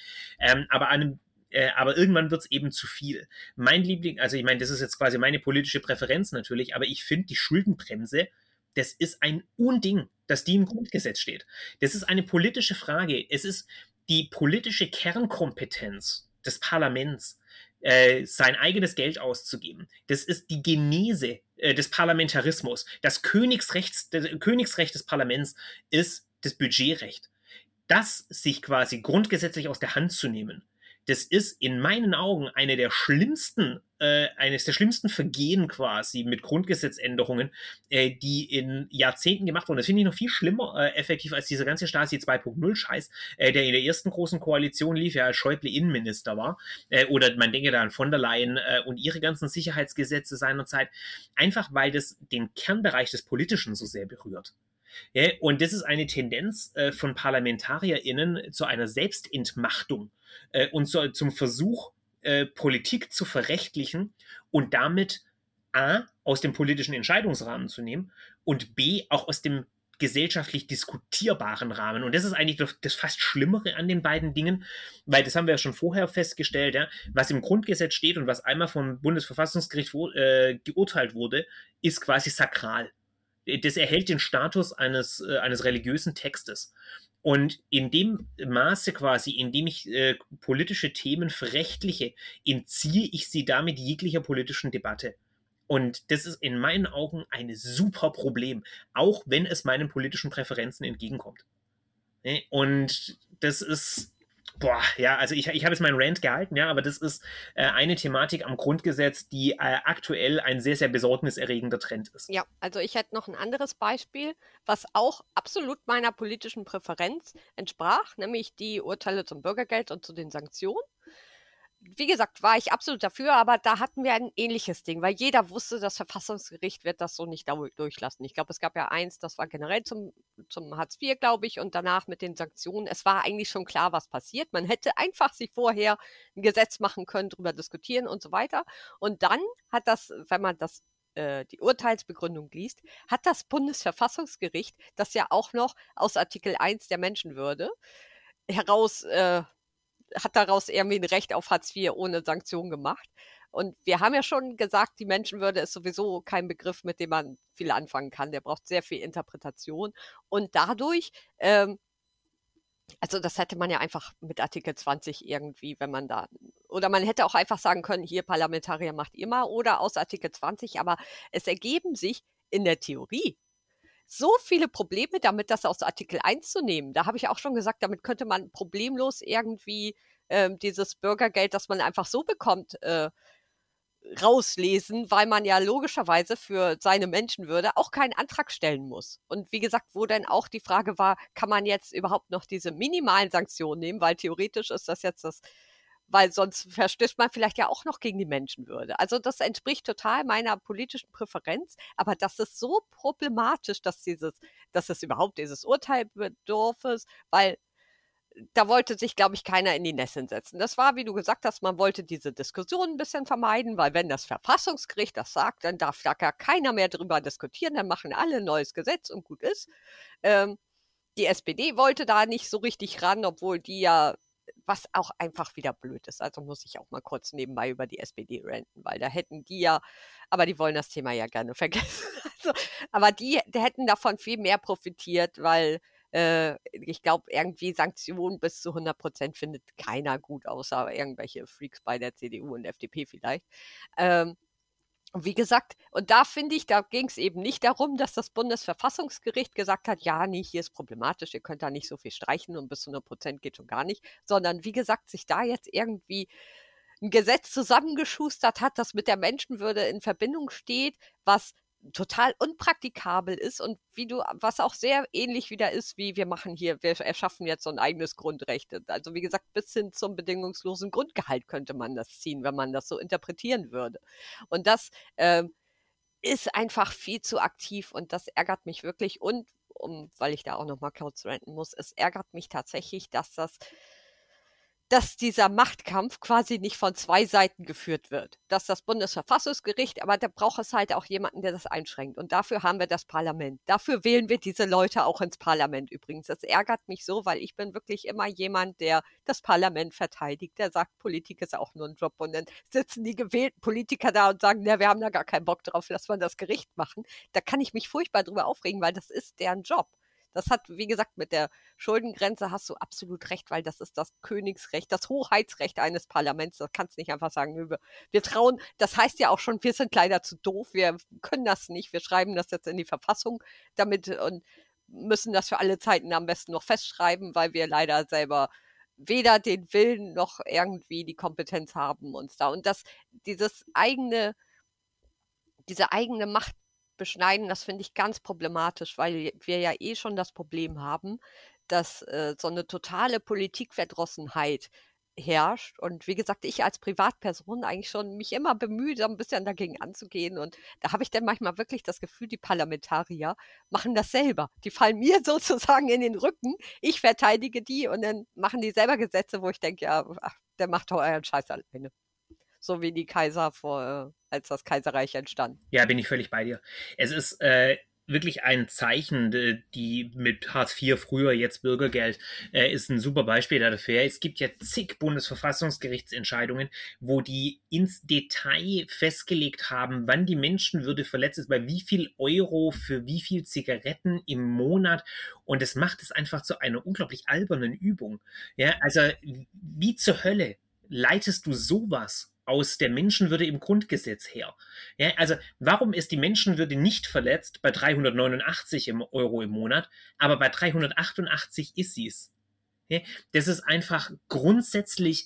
Aber irgendwann wird es eben zu viel. Mein Liebling, also ich meine, das ist jetzt quasi meine politische Präferenz natürlich, aber ich finde die Schuldenbremse, das ist ein Unding, dass die im Grundgesetz steht. Das ist eine politische Frage. Es ist die politische Kernkompetenz des Parlaments, sein eigenes Geld auszugeben. Das ist die Genese des Parlamentarismus. Das Königsrecht des Parlaments ist das Budgetrecht. Das sich quasi grundgesetzlich aus der Hand zu nehmen, das ist in meinen Augen eines der schlimmsten Vergehen quasi mit Grundgesetzänderungen, die in Jahrzehnten gemacht wurden. Das finde ich noch viel schlimmer effektiv als dieser ganze Stasi 2.0 Scheiß, der in der ersten großen Koalition lief, ja, als Schäuble Innenminister war. Oder man denke da an von der Leyen und ihre ganzen Sicherheitsgesetze seinerzeit. Einfach weil das den Kernbereich des Politischen so sehr berührt. Ja, und das ist eine Tendenz von ParlamentarierInnen zu einer Selbstentmachtung und zum Versuch, Politik zu verrechtlichen und damit A, aus dem politischen Entscheidungsrahmen zu nehmen und B, auch aus dem gesellschaftlich diskutierbaren Rahmen. Und das ist eigentlich das fast Schlimmere an den beiden Dingen, weil das haben wir ja schon vorher festgestellt, ja, was im Grundgesetz steht und was einmal vom Bundesverfassungsgericht geurteilt wurde, ist quasi sakral. Das erhält den Status eines religiösen Textes. Und in dem Maße quasi, in dem ich politische Themen verrechtliche, entziehe ich sie damit jeglicher politischen Debatte. Und das ist in meinen Augen ein super Problem, auch wenn es meinen politischen Präferenzen entgegenkommt. Und das ist, ja, also ich habe jetzt meinen Rant gehalten, ja, aber das ist eine Thematik am Grundgesetz, die aktuell ein sehr, sehr besorgniserregender Trend ist. Ja, also ich hätte noch ein anderes Beispiel, was auch absolut meiner politischen Präferenz entsprach, nämlich die Urteile zum Bürgergeld und zu den Sanktionen. Wie gesagt, war ich absolut dafür, aber da hatten wir ein ähnliches Ding, weil jeder wusste, das Verfassungsgericht wird das so nicht durchlassen. Ich glaube, es gab ja eins, das war generell zum Hartz IV, glaube ich, und danach mit den Sanktionen. Es war eigentlich schon klar, was passiert. Man hätte einfach sich vorher ein Gesetz machen können, darüber diskutieren und so weiter. Und dann hat das, wenn man das die Urteilsbegründung liest, hat das Bundesverfassungsgericht, das ja auch noch aus Artikel 1 der Menschenwürde heraus hat daraus irgendwie ein Recht auf Hartz IV ohne Sanktion gemacht. Und wir haben ja schon gesagt, die Menschenwürde ist sowieso kein Begriff, mit dem man viel anfangen kann. Der braucht sehr viel Interpretation. Und dadurch, also das hätte man ja einfach mit Artikel 20 irgendwie, wenn man da, oder man hätte auch einfach sagen können, hier Parlamentarier macht ihr mal, oder aus Artikel 20, aber es ergeben sich in der Theorie so viele Probleme damit, das aus Artikel 1 zu nehmen. Da habe ich auch schon gesagt, damit könnte man problemlos irgendwie dieses Bürgergeld, das man einfach so bekommt, rauslesen, weil man ja logischerweise für seine Menschenwürde auch keinen Antrag stellen muss. Und wie gesagt, wo dann auch die Frage war, kann man jetzt überhaupt noch diese minimalen Sanktionen nehmen, weil theoretisch ist das jetzt das, weil sonst verstößt man vielleicht ja auch noch gegen die Menschenwürde. Also das entspricht total meiner politischen Präferenz, aber das ist so problematisch, dass es überhaupt dieses Urteil bedarf ist, weil da wollte sich, glaube ich, keiner in die Nesseln setzen. Das war, wie du gesagt hast, man wollte diese Diskussion ein bisschen vermeiden, weil wenn das Verfassungsgericht das sagt, dann darf da gar keiner mehr drüber diskutieren, dann machen alle ein neues Gesetz und gut ist. Die SPD wollte da nicht so richtig ran, obwohl die ja, was auch einfach wieder blöd ist. Also muss ich auch mal kurz nebenbei über die SPD ranten, weil da hätten die ja, aber die wollen das Thema ja gerne vergessen. Also, aber die hätten davon viel mehr profitiert, weil ich glaube, irgendwie Sanktionen bis zu 100% findet keiner gut, außer irgendwelche Freaks bei der CDU und FDP vielleicht. Und wie gesagt, und da finde ich, da ging es eben nicht darum, dass das Bundesverfassungsgericht gesagt hat, ja, nee, hier ist problematisch, ihr könnt da nicht so viel streichen und bis zu 100% geht schon gar nicht, sondern wie gesagt, sich da jetzt irgendwie ein Gesetz zusammengeschustert hat, das mit der Menschenwürde in Verbindung steht, was total unpraktikabel ist und was auch sehr ähnlich wieder ist, wie wir erschaffen jetzt so ein eigenes Grundrecht. Also wie gesagt, bis hin zum bedingungslosen Grundgehalt könnte man das ziehen, wenn man das so interpretieren würde. Und das ist einfach viel zu aktiv und das ärgert mich wirklich. Und weil ich da auch noch mal kurz ranten muss, es ärgert mich tatsächlich, dass dieser Machtkampf quasi nicht von zwei Seiten geführt wird. Dass das Bundesverfassungsgericht, aber da braucht es halt auch jemanden, der das einschränkt. Und dafür haben wir das Parlament. Dafür wählen wir diese Leute auch ins Parlament übrigens. Das ärgert mich so, weil ich bin wirklich immer jemand, der das Parlament verteidigt. Der sagt, Politik ist auch nur ein Job. Und dann sitzen die gewählten Politiker da und sagen, na, wir haben da gar keinen Bock drauf, lass mal das Gericht machen. Da kann ich mich furchtbar drüber aufregen, weil das ist deren Job. Das hat, wie gesagt, mit der Schuldengrenze hast du absolut recht, weil das ist das Königsrecht, das Hoheitsrecht eines Parlaments. Das kannst du nicht einfach sagen, wir trauen, das heißt ja auch schon, wir sind leider zu doof, wir können das nicht, wir schreiben das jetzt in die Verfassung damit und müssen das für alle Zeiten am besten noch festschreiben, weil wir leider selber weder den Willen noch irgendwie die Kompetenz haben uns da. Und diese eigene Macht beschneiden, das finde ich ganz problematisch, weil wir ja eh schon das Problem haben, dass so eine totale Politikverdrossenheit herrscht. Und wie gesagt, ich als Privatperson eigentlich schon mich immer bemühe, so ein bisschen dagegen anzugehen. Und da habe ich dann manchmal wirklich das Gefühl, die Parlamentarier machen das selber. Die fallen mir sozusagen in den Rücken. Ich verteidige die und dann machen die selber Gesetze, wo ich denke, ja, ach, der macht doch euren Scheiß alleine. So wie die Kaiser als das Kaiserreich entstand. Ja, bin ich völlig bei dir. Es ist wirklich ein Zeichen, die mit Hartz IV früher, jetzt Bürgergeld, ist ein super Beispiel dafür. Es gibt ja zig Bundesverfassungsgerichtsentscheidungen, wo die ins Detail festgelegt haben, wann die Menschenwürde verletzt ist, bei wie viel Euro für wie viel Zigaretten im Monat. Und das macht es einfach zu einer unglaublich albernen Übung. Ja, also wie zur Hölle leitest du sowas aus der Menschenwürde im Grundgesetz her? Ja, also warum ist die Menschenwürde nicht verletzt bei 389 Euro im Monat, aber bei 388 ist sie es? Ja, das ist einfach grundsätzlich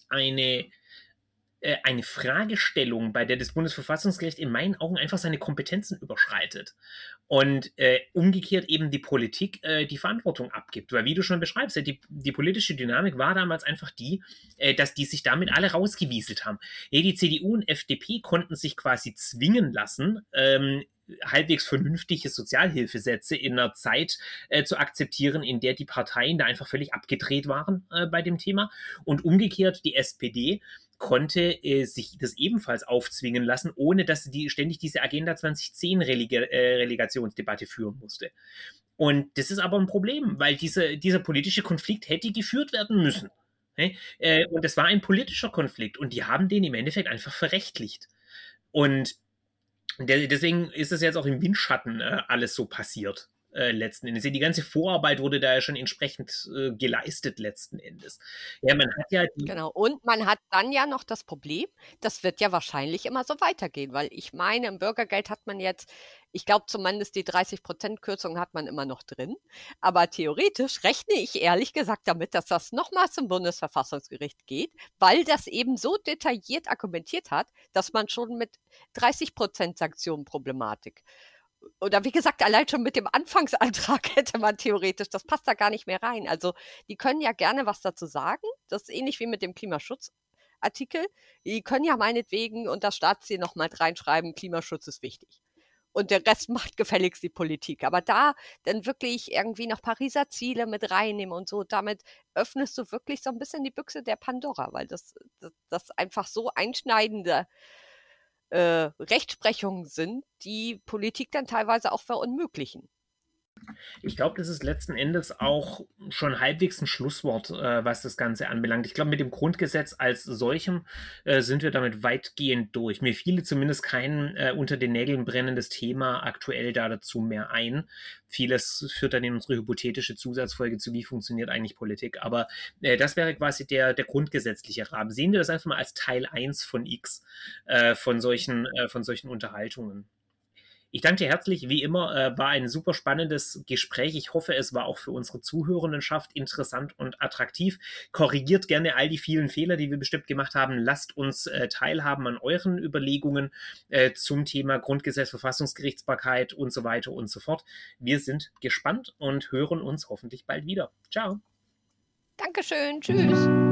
eine Fragestellung, bei der das Bundesverfassungsgericht in meinen Augen einfach seine Kompetenzen überschreitet und umgekehrt eben die Politik die Verantwortung abgibt. Weil wie du schon beschreibst, die politische Dynamik war damals einfach dass die sich damit alle rausgewieselt haben. Die CDU und FDP konnten sich quasi zwingen lassen, halbwegs vernünftige Sozialhilfesätze in einer Zeit zu akzeptieren, in der die Parteien da einfach völlig abgedreht waren bei dem Thema. Und umgekehrt die SPD konnte sich das ebenfalls aufzwingen lassen, ohne dass sie ständig diese Agenda 2010 Relegationsdebatte führen musste. Und das ist aber ein Problem, weil dieser politische Konflikt hätte geführt werden müssen. Und es war ein politischer Konflikt und die haben den im Endeffekt einfach verrechtlicht. Und deswegen ist es jetzt auch im Windschatten alles so passiert. Letzten Endes. Die ganze Vorarbeit wurde da ja schon entsprechend geleistet, letzten Endes. Ja, man hat ja Genau. Und man hat dann ja noch das Problem, das wird ja wahrscheinlich immer so weitergehen, weil ich meine, im Bürgergeld hat man jetzt, ich glaube zumindest die 30% Kürzung hat man immer noch drin. Aber theoretisch rechne ich ehrlich gesagt damit, dass das nochmal zum Bundesverfassungsgericht geht, weil das eben so detailliert argumentiert hat, dass man schon mit 30% Sanktionenproblematik oder wie gesagt, allein schon mit dem Anfangsantrag hätte man theoretisch, das passt da gar nicht mehr rein. Also die können ja gerne was dazu sagen. Das ist ähnlich wie mit dem Klimaschutzartikel. Die können ja meinetwegen unter Staatsziel noch mal reinschreiben, Klimaschutz ist wichtig. und der Rest macht gefälligst die Politik. Aber da dann wirklich irgendwie noch Pariser Ziele mit reinnehmen und so, damit öffnest du wirklich so ein bisschen die Büchse der Pandora, weil das einfach so einschneidende Rechtsprechungen sind, die Politik dann teilweise auch verunmöglichen. Ich glaube, das ist letzten Endes auch schon halbwegs ein Schlusswort, was das Ganze anbelangt. Ich glaube, mit dem Grundgesetz als solchem sind wir damit weitgehend durch. Mir fiele zumindest kein unter den Nägeln brennendes Thema aktuell da dazu mehr ein. Vieles führt dann in unsere hypothetische Zusatzfolge zu, wie funktioniert eigentlich Politik. Aber das wäre quasi der grundgesetzliche Rahmen. Sehen wir das einfach mal als Teil 1 von X von solchen Unterhaltungen. Ich danke dir herzlich, wie immer, war ein super spannendes Gespräch. Ich hoffe, es war auch für unsere Zuhörendenschaft interessant und attraktiv. Korrigiert gerne all die vielen Fehler, die wir bestimmt gemacht haben. Lasst uns teilhaben an euren Überlegungen zum Thema Grundgesetz, Verfassungsgerichtsbarkeit und so weiter und so fort. Wir sind gespannt und hören uns hoffentlich bald wieder. Ciao. Dankeschön, tschüss.